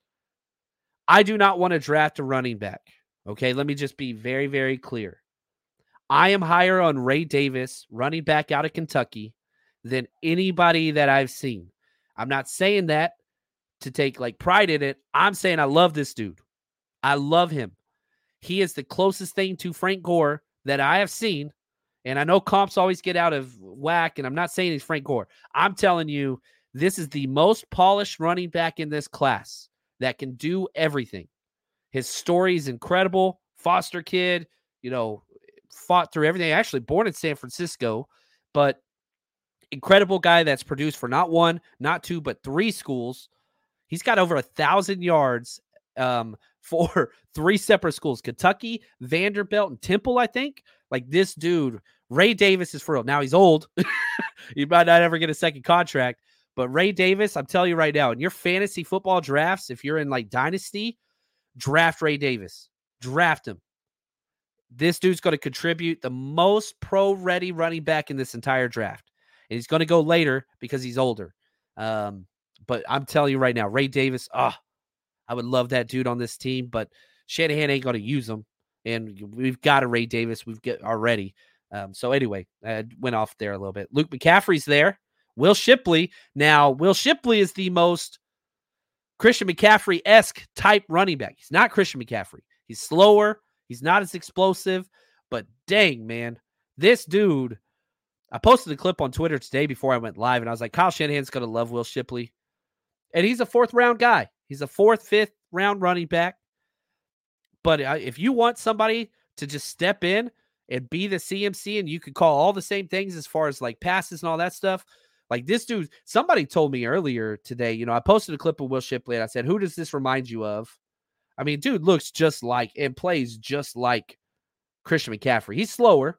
I do not want to draft a running back. Okay, let me just be very, very clear. I am higher on Ray Davis, running back out of Kentucky, than anybody that I've seen. I'm not saying that to take like pride in it. I'm saying I love this dude. I love him. He is the closest thing to Frank Gore that I have seen. And I know comps always get out of whack, and I'm not saying he's Frank Gore. I'm telling you, this is the most polished running back in this class that can do everything. His story is incredible. Foster kid, you know, fought through everything. Actually born in San Francisco, but incredible guy that's produced for not one, not two, but three schools. He's got over a thousand yards um, for three separate schools: Kentucky, Vanderbilt, and Temple, I think. Like, this dude, Ray Davis, is for real. Now, he's old. He might not ever get a second contract. But Ray Davis, I'm telling you right now, in your fantasy football drafts, if you're in, like, Dynasty, draft Ray Davis. Draft him. This dude's going to contribute the most pro-ready running back in this entire draft. And he's going to go later because he's older. Um, but I'm telling you right now, Ray Davis, ah, oh, I would love that dude on this team, but Shanahan ain't going to use him. And we've got a Ray Davis. We've got already. Um, so anyway, I went off there a little bit. Luke McCaffrey's there. Will Shipley. Now, Will Shipley is the most Christian McCaffrey-esque type running back. He's not Christian McCaffrey. He's slower. He's not as explosive. But dang, man, this dude, I posted a clip on Twitter today before I went live, and I was like, Kyle Shanahan's going to love Will Shipley. And he's a fourth-round guy. He's a fourth, fifth-round running back. But if you want somebody to just step in and be the C M C, and you could call all the same things as far as like passes and all that stuff, like this dude, somebody told me earlier today, you know, I posted a clip of Will Shipley, and I said, who does this remind you of? I mean, dude looks just like and plays just like Christian McCaffrey. He's slower.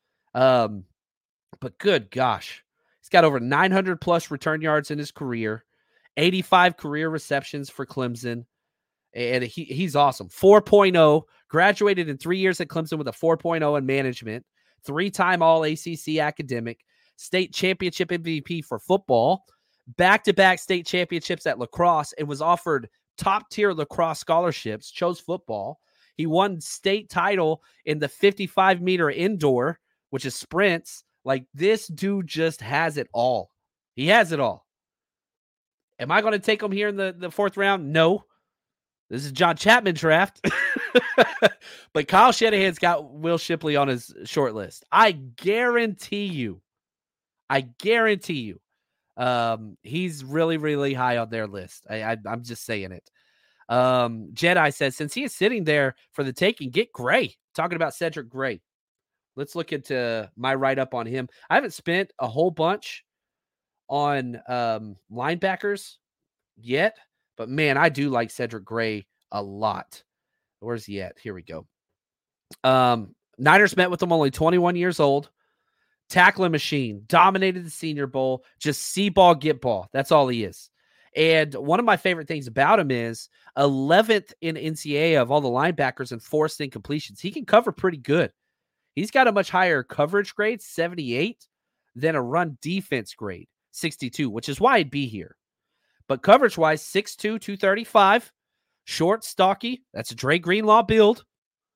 Um, but good gosh, he's got over nine hundred plus return yards in his career, eighty-five career receptions for Clemson. And he he's awesome. four point oh, graduated in three years at Clemson with a four point oh in management, three-time All-A C C academic, state championship M V P for football, back-to-back state championships at lacrosse, and was offered top-tier lacrosse scholarships, chose football. He won state title in the fifty-five meter indoor, which is sprints. Like, this dude just has it all. He has it all. Am I going to take him here in the, the fourth round? No. This is John Chapman draft. But Kyle Shanahan's got Will Shipley on his short list. I guarantee you. I guarantee you. Um, he's really, really high on their list. I, I, I'm just saying it. Um, Jedi says, since he is sitting there for the taking, get Gray. Talking about Cedric Gray. Let's look into my write-up on him. I haven't spent a whole bunch on um, linebackers yet. But, man, I do like Cedric Gray a lot. Where's he at? Here we go. Um, Niners met with him only twenty-one years old. Tackling machine. Dominated the Senior Bowl. Just see ball, get ball. That's all he is. And one of my favorite things about him is eleventh in N C A A of all the linebackers in forced incompletions. He can cover pretty good. He's got a much higher coverage grade, seventy-eight, than a run defense grade, sixty-two, which is why I'd be here. But coverage-wise, six two, two thirty-five, short, stocky. That's a Dre Greenlaw build.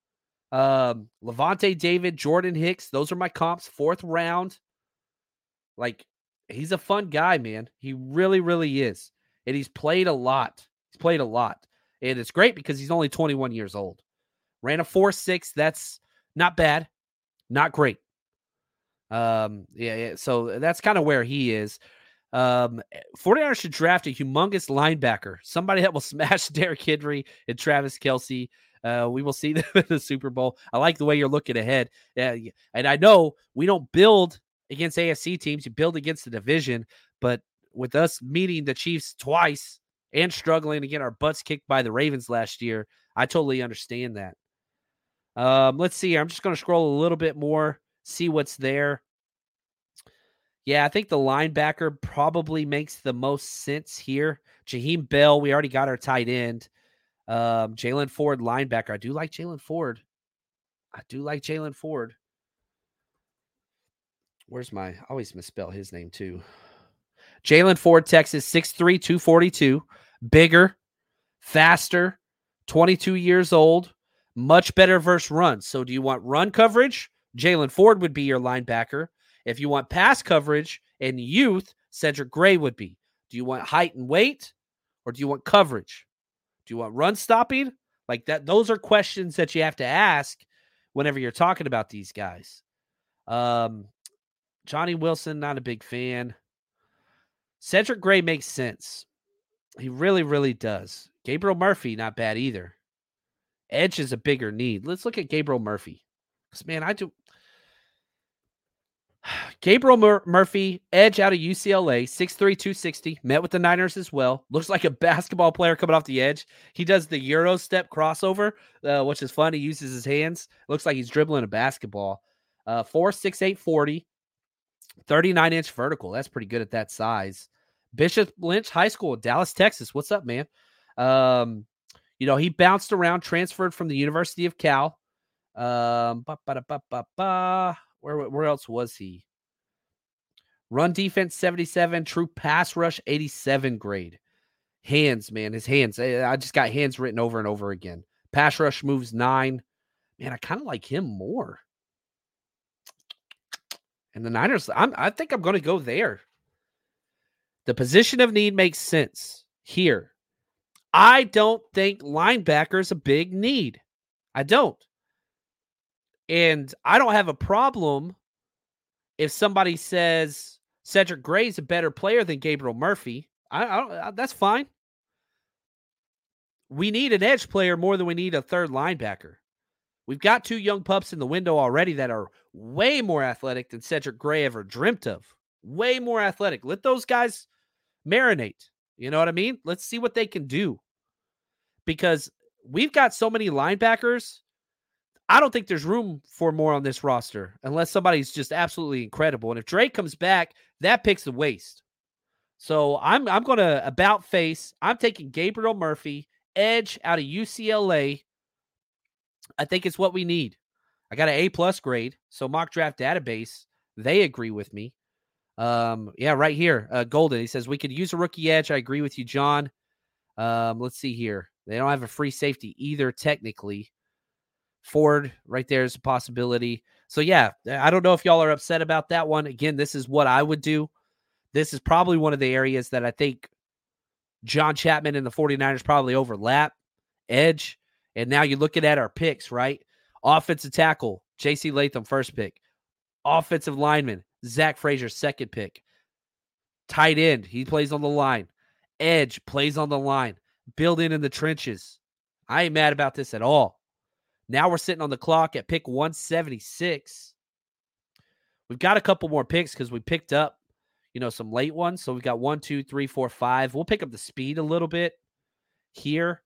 Um, Levante David, Jordan Hicks, those are my comps. Fourth round. Like, he's a fun guy, man. He really, really is. And he's played a lot. He's played a lot. And it's great because he's only twenty-one years old. Ran a four six. That's not bad. Not great. Um, yeah, yeah. So that's kind of where he is. Um, 49ers should draft a humongous linebacker, somebody that will smash Derrick Henry and Travis Kelce. Uh, we will see them in the Super Bowl. I like the way you're looking ahead. Uh, and I know we don't build against A F C teams. You build against the division, but with us meeting the Chiefs twice and struggling to get our butts kicked by the Ravens last year, I totally understand that. Um, let's see. I'm just going to scroll a little bit more, see what's there. Yeah, I think the linebacker probably makes the most sense here. Jaheim Bell, we already got our tight end. Um, Jalen Ford, linebacker. I do like Jalen Ford. I do like Jalen Ford. Where's my, I always misspell his name too. Jalen Ford, Texas, six three, two forty-two. Bigger, faster, twenty-two years old, much better versus run. So do you want run coverage? Jalen Ford would be your linebacker. If you want pass coverage and youth, Cedric Gray would be. Do you want height and weight, or do you want coverage? Do you want run stopping? Like that, those are questions that you have to ask whenever you're talking about these guys. Um, Johnny Wilson, not a big fan. Cedric Gray makes sense. He really, really does. Gabriel Murphy, not bad either. Edge is a bigger need. Let's look at Gabriel Murphy. Because, man, I do... Gabriel Mur- Murphy, edge out of U C L A, six three, two sixty, met with the Niners as well. Looks like a basketball player coming off the edge. He does the Euro step crossover, uh, which is fun. He uses his hands. Looks like he's dribbling a basketball. Uh, four six eight, forty, thirty-nine inch vertical. That's pretty good at that size. Bishop Lynch High School, Dallas, Texas. What's up, man? Um, you know, he bounced around, transferred from the University of Cal. Um, ba, ba, ba, ba, ba. Where, where else was he? Run defense, seventy-seven. True pass rush, eighty-seven grade. Hands, man, his hands. I just got hands written over and over again. Pass rush moves, nine. Man, I kind of like him more. And the Niners, I'm, I think I'm going to go there. The position of need makes sense here. I don't think linebacker is a big need. I don't. And I don't have a problem if somebody says Cedric Gray is a better player than Gabriel Murphy. I, I don't, that's fine. We need an edge player more than we need a third linebacker. We've got two young pups in the window already that are way more athletic than Cedric Gray ever dreamt of. Way more athletic. Let those guys marinate. You know what I mean? Let's see what they can do. Because we've got so many linebackers, I don't think there's room for more on this roster unless somebody's just absolutely incredible. And if Drake comes back, that pick's a waste. So I'm I'm going to about face. I'm taking Gabriel Murphy, edge out of U C L A. I think it's what we need. I got an A-plus grade, so Mock Draft Database, they agree with me. Um, yeah, right here, uh, Golden. He says, we could use a rookie edge. I agree with you, John. Um, let's see here. They don't have a free safety either, technically. Ford right there is a possibility. So, yeah, I don't know if y'all are upset about that one. Again, this is what I would do. This is probably one of the areas that I think John Chapman and the 49ers probably overlap. Edge. And now you're looking at our picks, right? Offensive tackle, J C Latham, first pick. Offensive lineman, Zach Frazier, second pick. Tight end, he plays on the line. Edge plays on the line. Build in in the trenches. I ain't mad about this at all. Now we're sitting on the clock at pick one seventy-six. We've got a couple more picks because we picked up, you know, some late ones. So we've got one, two, three, four, five. We'll pick up the speed a little bit here.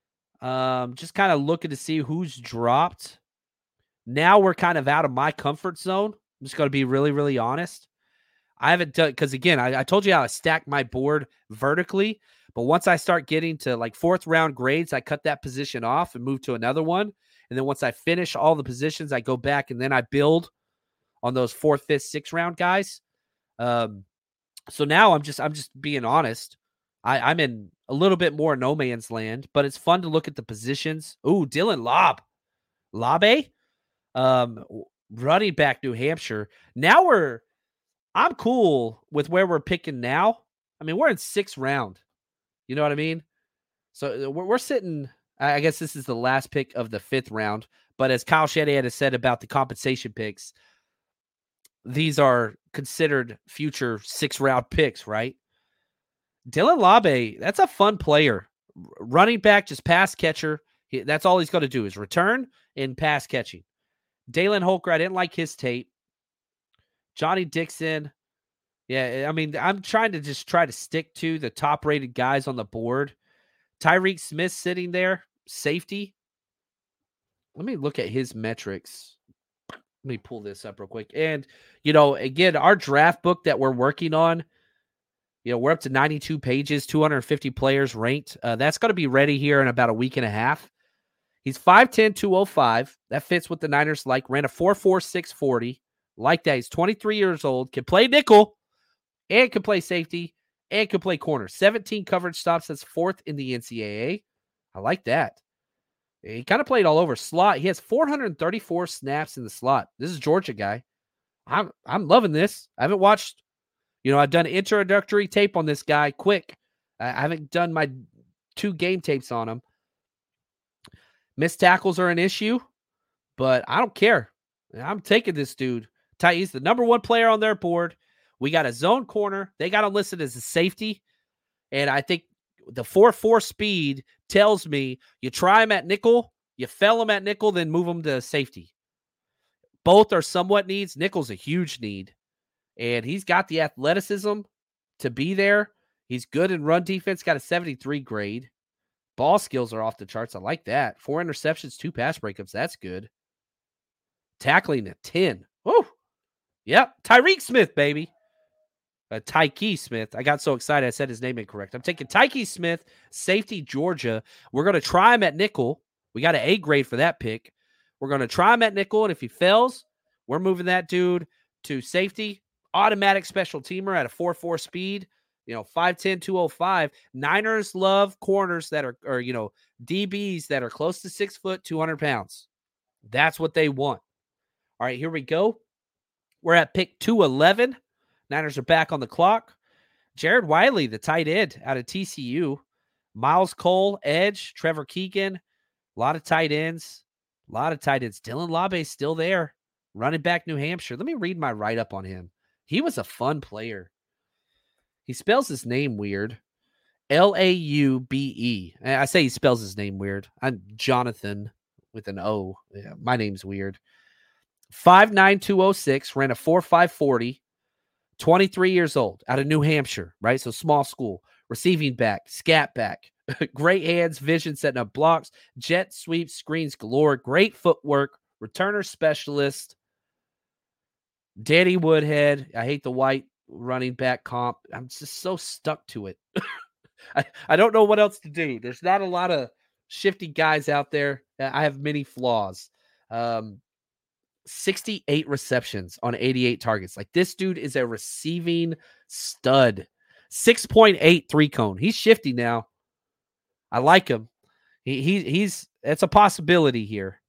Um, just kind of looking to see who's dropped. Now we're kind of out of my comfort zone. I'm just going to be really, really honest. I haven't done, because again, I, I told you how I stack my board vertically, but once I start getting to like fourth round grades, I cut that position off and move to another one. And then once I finish all the positions, I go back and then I build on those fourth, fifth, sixth round guys. Um, so now I'm just, I'm just being honest. I, I'm in a little bit more no man's land, but it's fun to look at the positions. Ooh, Dylan Lobb. Labe? Um, running back, New Hampshire. Now we're, I'm cool with where we're picking now. I mean, we're in sixth round. You know what I mean? So we're, we're sitting, I guess this is the last pick of the fifth round. But as Kyle Shanahan has said about the compensation picks, these are considered future sixth round picks, right? Dylan Labe, that's a fun player. Running back, just pass catcher. He, that's all he's going to do is return and pass catching. Dalen Holker, I didn't like his tape. Johnny Dixon. Yeah, I mean, I'm trying to just try to stick to the top-rated guys on the board. Tyreek Smith sitting there, safety. Let me look at his metrics. Let me pull this up real quick. And, you know, again, our draft book that we're working on, you know, we're up to ninety-two pages, two hundred fifty players ranked. Uh, that's going to be ready here in about a week and a half. He's five ten, two oh five. That fits what the Niners like. Ran a four four, six forty. Like that. He's twenty-three years old. Can play nickel and can play safety and can play corner. seventeen coverage stops. That's fourth in the N C double A. I like that. He kind of played all over. Slot. He has four hundred thirty-four snaps in the slot. This is a Georgia guy. I'm, I'm loving this. I haven't watched... You know, I've done introductory tape on this guy quick. I haven't done my two game tapes on him. Missed tackles are an issue, but I don't care. I'm taking this dude. He's the number one player on their board. We got a zone corner. They got him listed as a safety. And I think the four four speed tells me you try him at nickel, you fell him at nickel, then move him to safety. Both are somewhat needs. Nickel's a huge need. And he's got the athleticism to be there. He's good in run defense, got a seventy-three grade. Ball skills are off the charts. I like that. Four interceptions, two pass breakups. That's good. Tackling a ten. Woo! Yep. Tyreek Smith, baby. Uh, Tyke Smith. I got so excited I said his name incorrect. I'm taking Tyke Smith, safety, Georgia. We're going to try him at nickel. We got an A grade for that pick. We're going to try him at nickel, and if he fails, we're moving that dude to safety. Automatic special teamer at a four four speed. You know, five ten, two oh five. Niners love corners that are, or, you know, D Bs that are close to six foot, two hundred pounds. That's what they want. All right, here we go. We're at pick two eleven. Niners are back on the clock. Jared Wiley, the tight end out of T C U. Miles Cole, edge. Trevor Keegan. A lot of tight ends. A lot of tight ends. Dylan Labe still there. Running back New Hampshire. Let me read my write-up on him. He was a fun player. He spells his name weird. L A U B E. I say he spells his name weird. I'm Jonathan with an O. Yeah, my name's weird. five nine two oh six, ran a four five forty, twenty-three years old, out of New Hampshire, right? So small school. Receiving back, scat back. Great hands, vision, setting up blocks, jet sweeps, screens galore, great footwork, returner specialist. Danny Woodhead. I hate the white running back comp. I'm just so stuck to it. I, I don't know what else to do. There's not a lot of shifty guys out there. I have many flaws. Um, sixty-eight receptions on eighty-eight targets. Like, this dude is a receiving stud. six point eight three cone. He's shifty now. I like him. He, he he's it's a possibility here.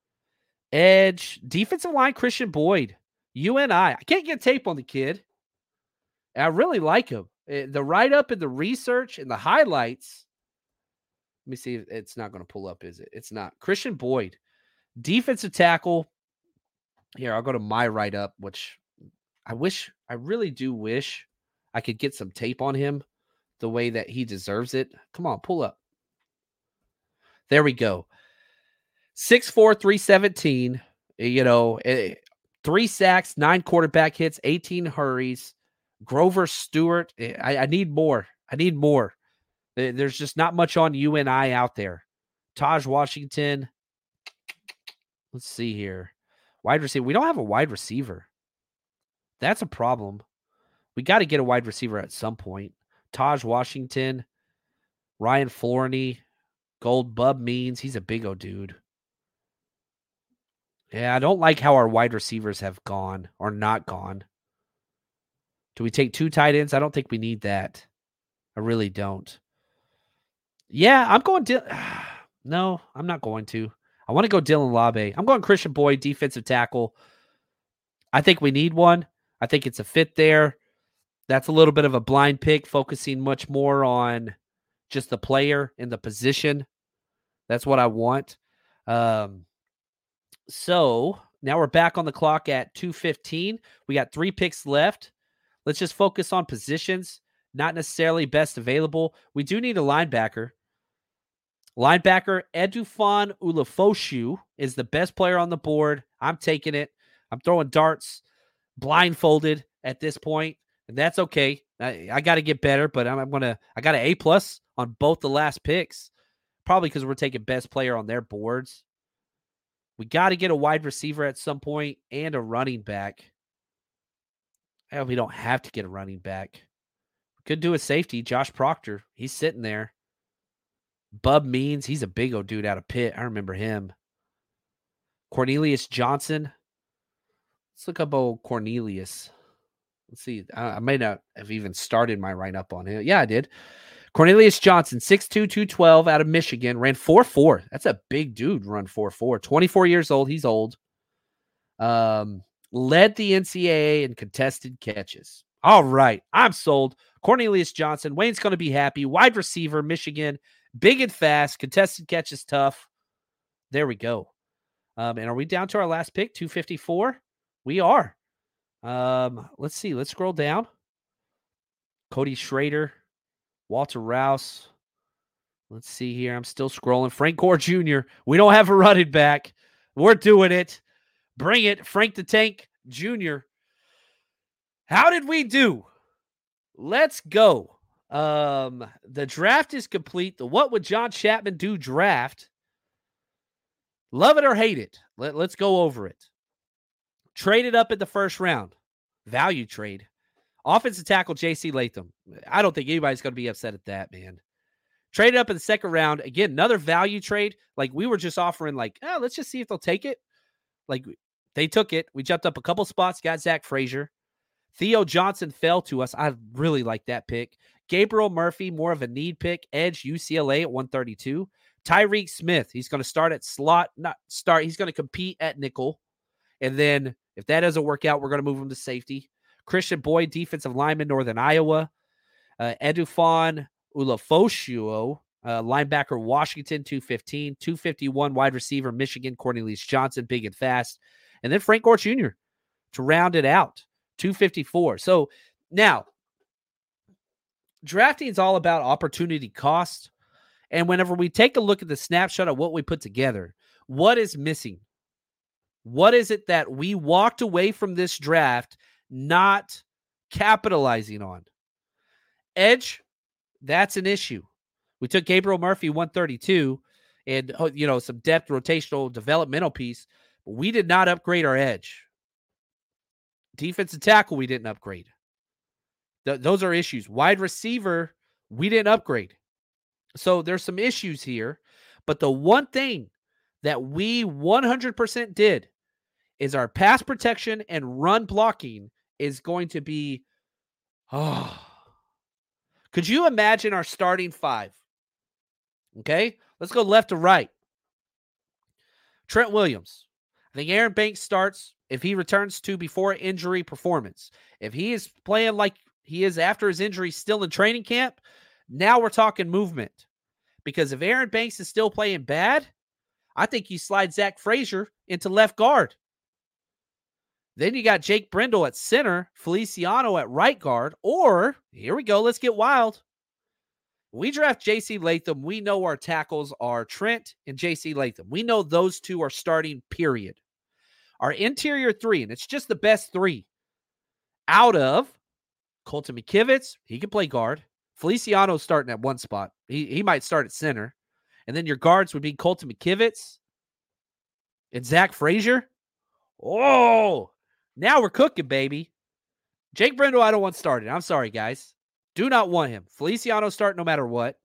Edge, defensive line, Christian Boyd. U N I. I can't get tape on the kid. I really like him. The write-up and the research and the highlights. Let me see if it's not going to pull up, is it? It's not. Christian Boyd. Defensive tackle. Here, I'll go to my write-up, which I wish, I really do wish I could get some tape on him the way that he deserves it. Come on, pull up. There we go. six four, three seventeen. You know, three sacks, nine quarterback hits, eighteen hurries. Grover Stewart. I, I need more. I need more. There's just not much on U N I out there. Taj Washington. Let's see here. Wide receiver. We don't have a wide receiver. That's a problem. We got to get a wide receiver at some point. Taj Washington. Ryan Florney. Gold Bub Means. He's a big old dude. Yeah, I don't like how our wide receivers have gone or not gone. Do we take two tight ends? I don't think we need that. I really don't. Yeah, I'm going to. No, I'm not going to. I want to go Dylan Labe. I'm going Christian Boyd, defensive tackle. I think we need one. I think it's a fit there. That's a little bit of a blind pick, focusing much more on just the player and the position. That's what I want. Um, so now we're back on the clock at two fifteen. We got three picks left. Let's just focus on positions, not necessarily best available. We do need a linebacker. Linebacker Edufon Ulafoshu is the best player on the board. I'm taking it. I'm throwing darts blindfolded at this point, and that's okay. I, I got to get better, but I'm, I'm gonna. I got an A plus on both the last picks, probably because we're taking best player on their boards. We got to get a wide receiver at some point and a running back. Hell, we don't have to get a running back. We could do a safety, Josh Proctor. He's sitting there. Bub Means, he's a big old dude out of Pitt. I remember him. Cornelius Johnson. Let's look up old Cornelius. Let's see. I, I may not have even started my write-up on him. Yeah, I did. Cornelius Johnson, six two, two twelve, out of Michigan. Ran four four. That's a big dude, run four four. twenty-four years old. He's old. Um... Led the N C double A in contested catches. All right. I'm sold. Cornelius Johnson. Wayne's going to be happy. Wide receiver, Michigan. Big and fast. Contested catches tough. There we go. Um, and are we down to our last pick, two fifty-four? We are. Um, let's see. Let's scroll down. Cody Schrader. Walter Rouse. Let's see here. I'm still scrolling. Frank Gore Junior We don't have a running back. We're doing it. Bring it, Frank the Tank Junior How did we do? Let's go. Um, the draft is complete. The What Would John Chapman Do draft. Love it or hate it. Let, let's go over it. Traded up in the first round. Value trade. Offensive tackle J C Latham. I don't think anybody's going to be upset at that, man. Traded up in the second round. Again, another value trade. Like, we were just offering, like, oh, let's just see if they'll take it. Like, they took it. We jumped up a couple spots, got Zach Frazier. Theo Johnson fell to us. I really like that pick. Gabriel Murphy, more of a need pick. Edge, U C L A at one thirty-two. Tyreek Smith, he's going to start at slot. Not start. He's going to compete at nickel. And then if that doesn't work out, we're going to move him to safety. Christian Boyd, defensive lineman, Northern Iowa. Uh, Edufon Ulafoshuo, uh, linebacker, Washington, two fifteen. two fifty-one, wide receiver, Michigan, Cornelius Johnson, big and fast. And then Frank Gore Junior to round it out, two fifty-four. So now, drafting is all about opportunity cost. And whenever we take a look at the snapshot of what we put together, what is missing? What is it that we walked away from this draft not capitalizing on? Edge, that's an issue. We took Gabriel Murphy, one thirty-two, and, you know, some depth, rotational, developmental piece. But we did not upgrade our edge. Defensive tackle, we didn't upgrade. Th- those are issues. Wide receiver, we didn't upgrade. So there's some issues here. But the one thing that we one hundred percent did is our pass protection and run blocking is going to be, oh. Could you imagine our starting five? Okay, let's go left to right. Trent Williams. I think Aaron Banks starts if he returns to before injury performance. If he is playing like he is after his injury still in training camp, now we're talking movement. Because if Aaron Banks is still playing bad, I think you slide Zach Frazier into left guard. Then you got Jake Brendel at center, Feliciano at right guard, or, here we go, let's get wild. We draft J C Latham. We know our tackles are Trent and J C Latham. We know those two are starting, period. Our interior three, and it's just the best three, out of Colton McKivitz, he can play guard. Feliciano starting at one spot. He, he might start at center. And then your guards would be Colton McKivitz and Zach Frazier. Oh, now we're cooking, baby. Jake Brendel, I don't want started. I'm sorry, guys. Do not want him. Feliciano start no matter what.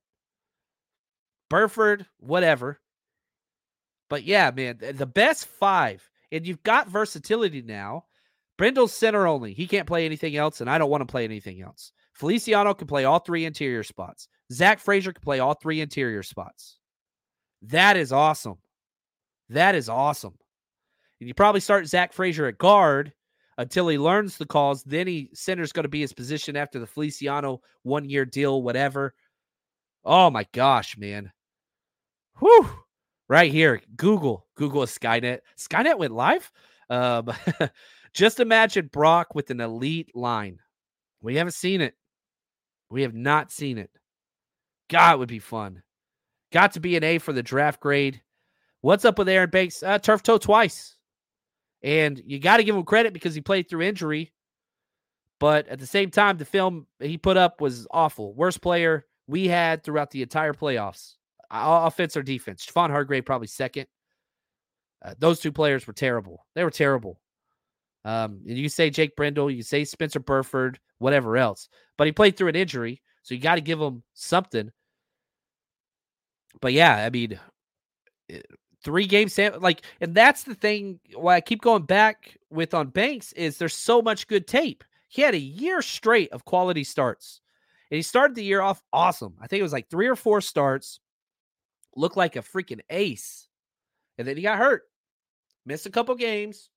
Burford, whatever. But yeah, man, the best five. And you've got versatility now. Brendel's center only. He can't play anything else, and I don't want to play anything else. Feliciano can play all three interior spots. Zach Frazier can play all three interior spots. That is awesome. That is awesome. And you probably start Zach Frazier at guard until he learns the calls. Then he center's going to be his position after the Feliciano one-year deal, whatever. Oh, my gosh, man. Whew. Right here. Google. Google is Skynet. Skynet went live? Um, just imagine Brock with an elite line. We haven't seen it. We have not seen it. God, it would be fun. Got to be an A for the draft grade. What's up with Aaron Banks? Uh, turf toe twice. And you got to give him credit because he played through injury. But at the same time, the film he put up was awful. Worst player we had throughout the entire playoffs. Offense or defense. Javon Hargrave probably second. Uh, those two players were terrible. They were terrible. Um, and you can say Jake Brendel, you can say Spencer Burford, whatever else. But he played through an injury, so you got to give him something. But yeah, I mean, three games, like, and that's the thing why I keep going back with on Banks is there's so much good tape. He had a year straight of quality starts. And he started the year off awesome. I think it was like three or four starts. Looked like a freaking ace. And then he got hurt. Missed a couple games.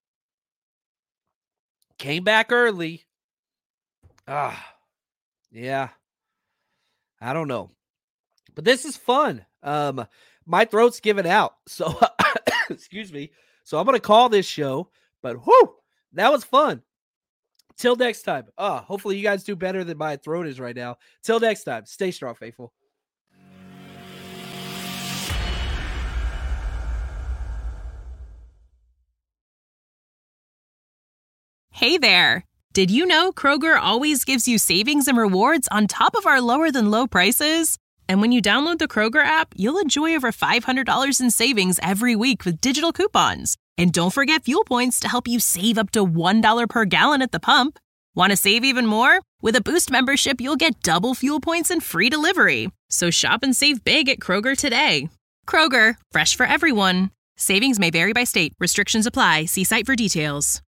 Came back early. Ah, yeah. I don't know. But this is fun. Um, my throat's giving out. So, excuse me. So I'm going to call this show. But, whoo, that was fun. Till next time. Oh, hopefully you guys do better than my throat is right now. Till next time. Stay strong, faithful. Hey there. Did you know Kroger always gives you savings and rewards on top of our lower than low prices? And when you download the Kroger app, you'll enjoy over five hundred dollars in savings every week with digital coupons. And don't forget fuel points to help you save up to one dollar per gallon at the pump. Want to save even more? With a Boost membership, you'll get double fuel points and free delivery. So shop and save big at Kroger today. Kroger, fresh for everyone. Savings may vary by state. Restrictions apply. See site for details.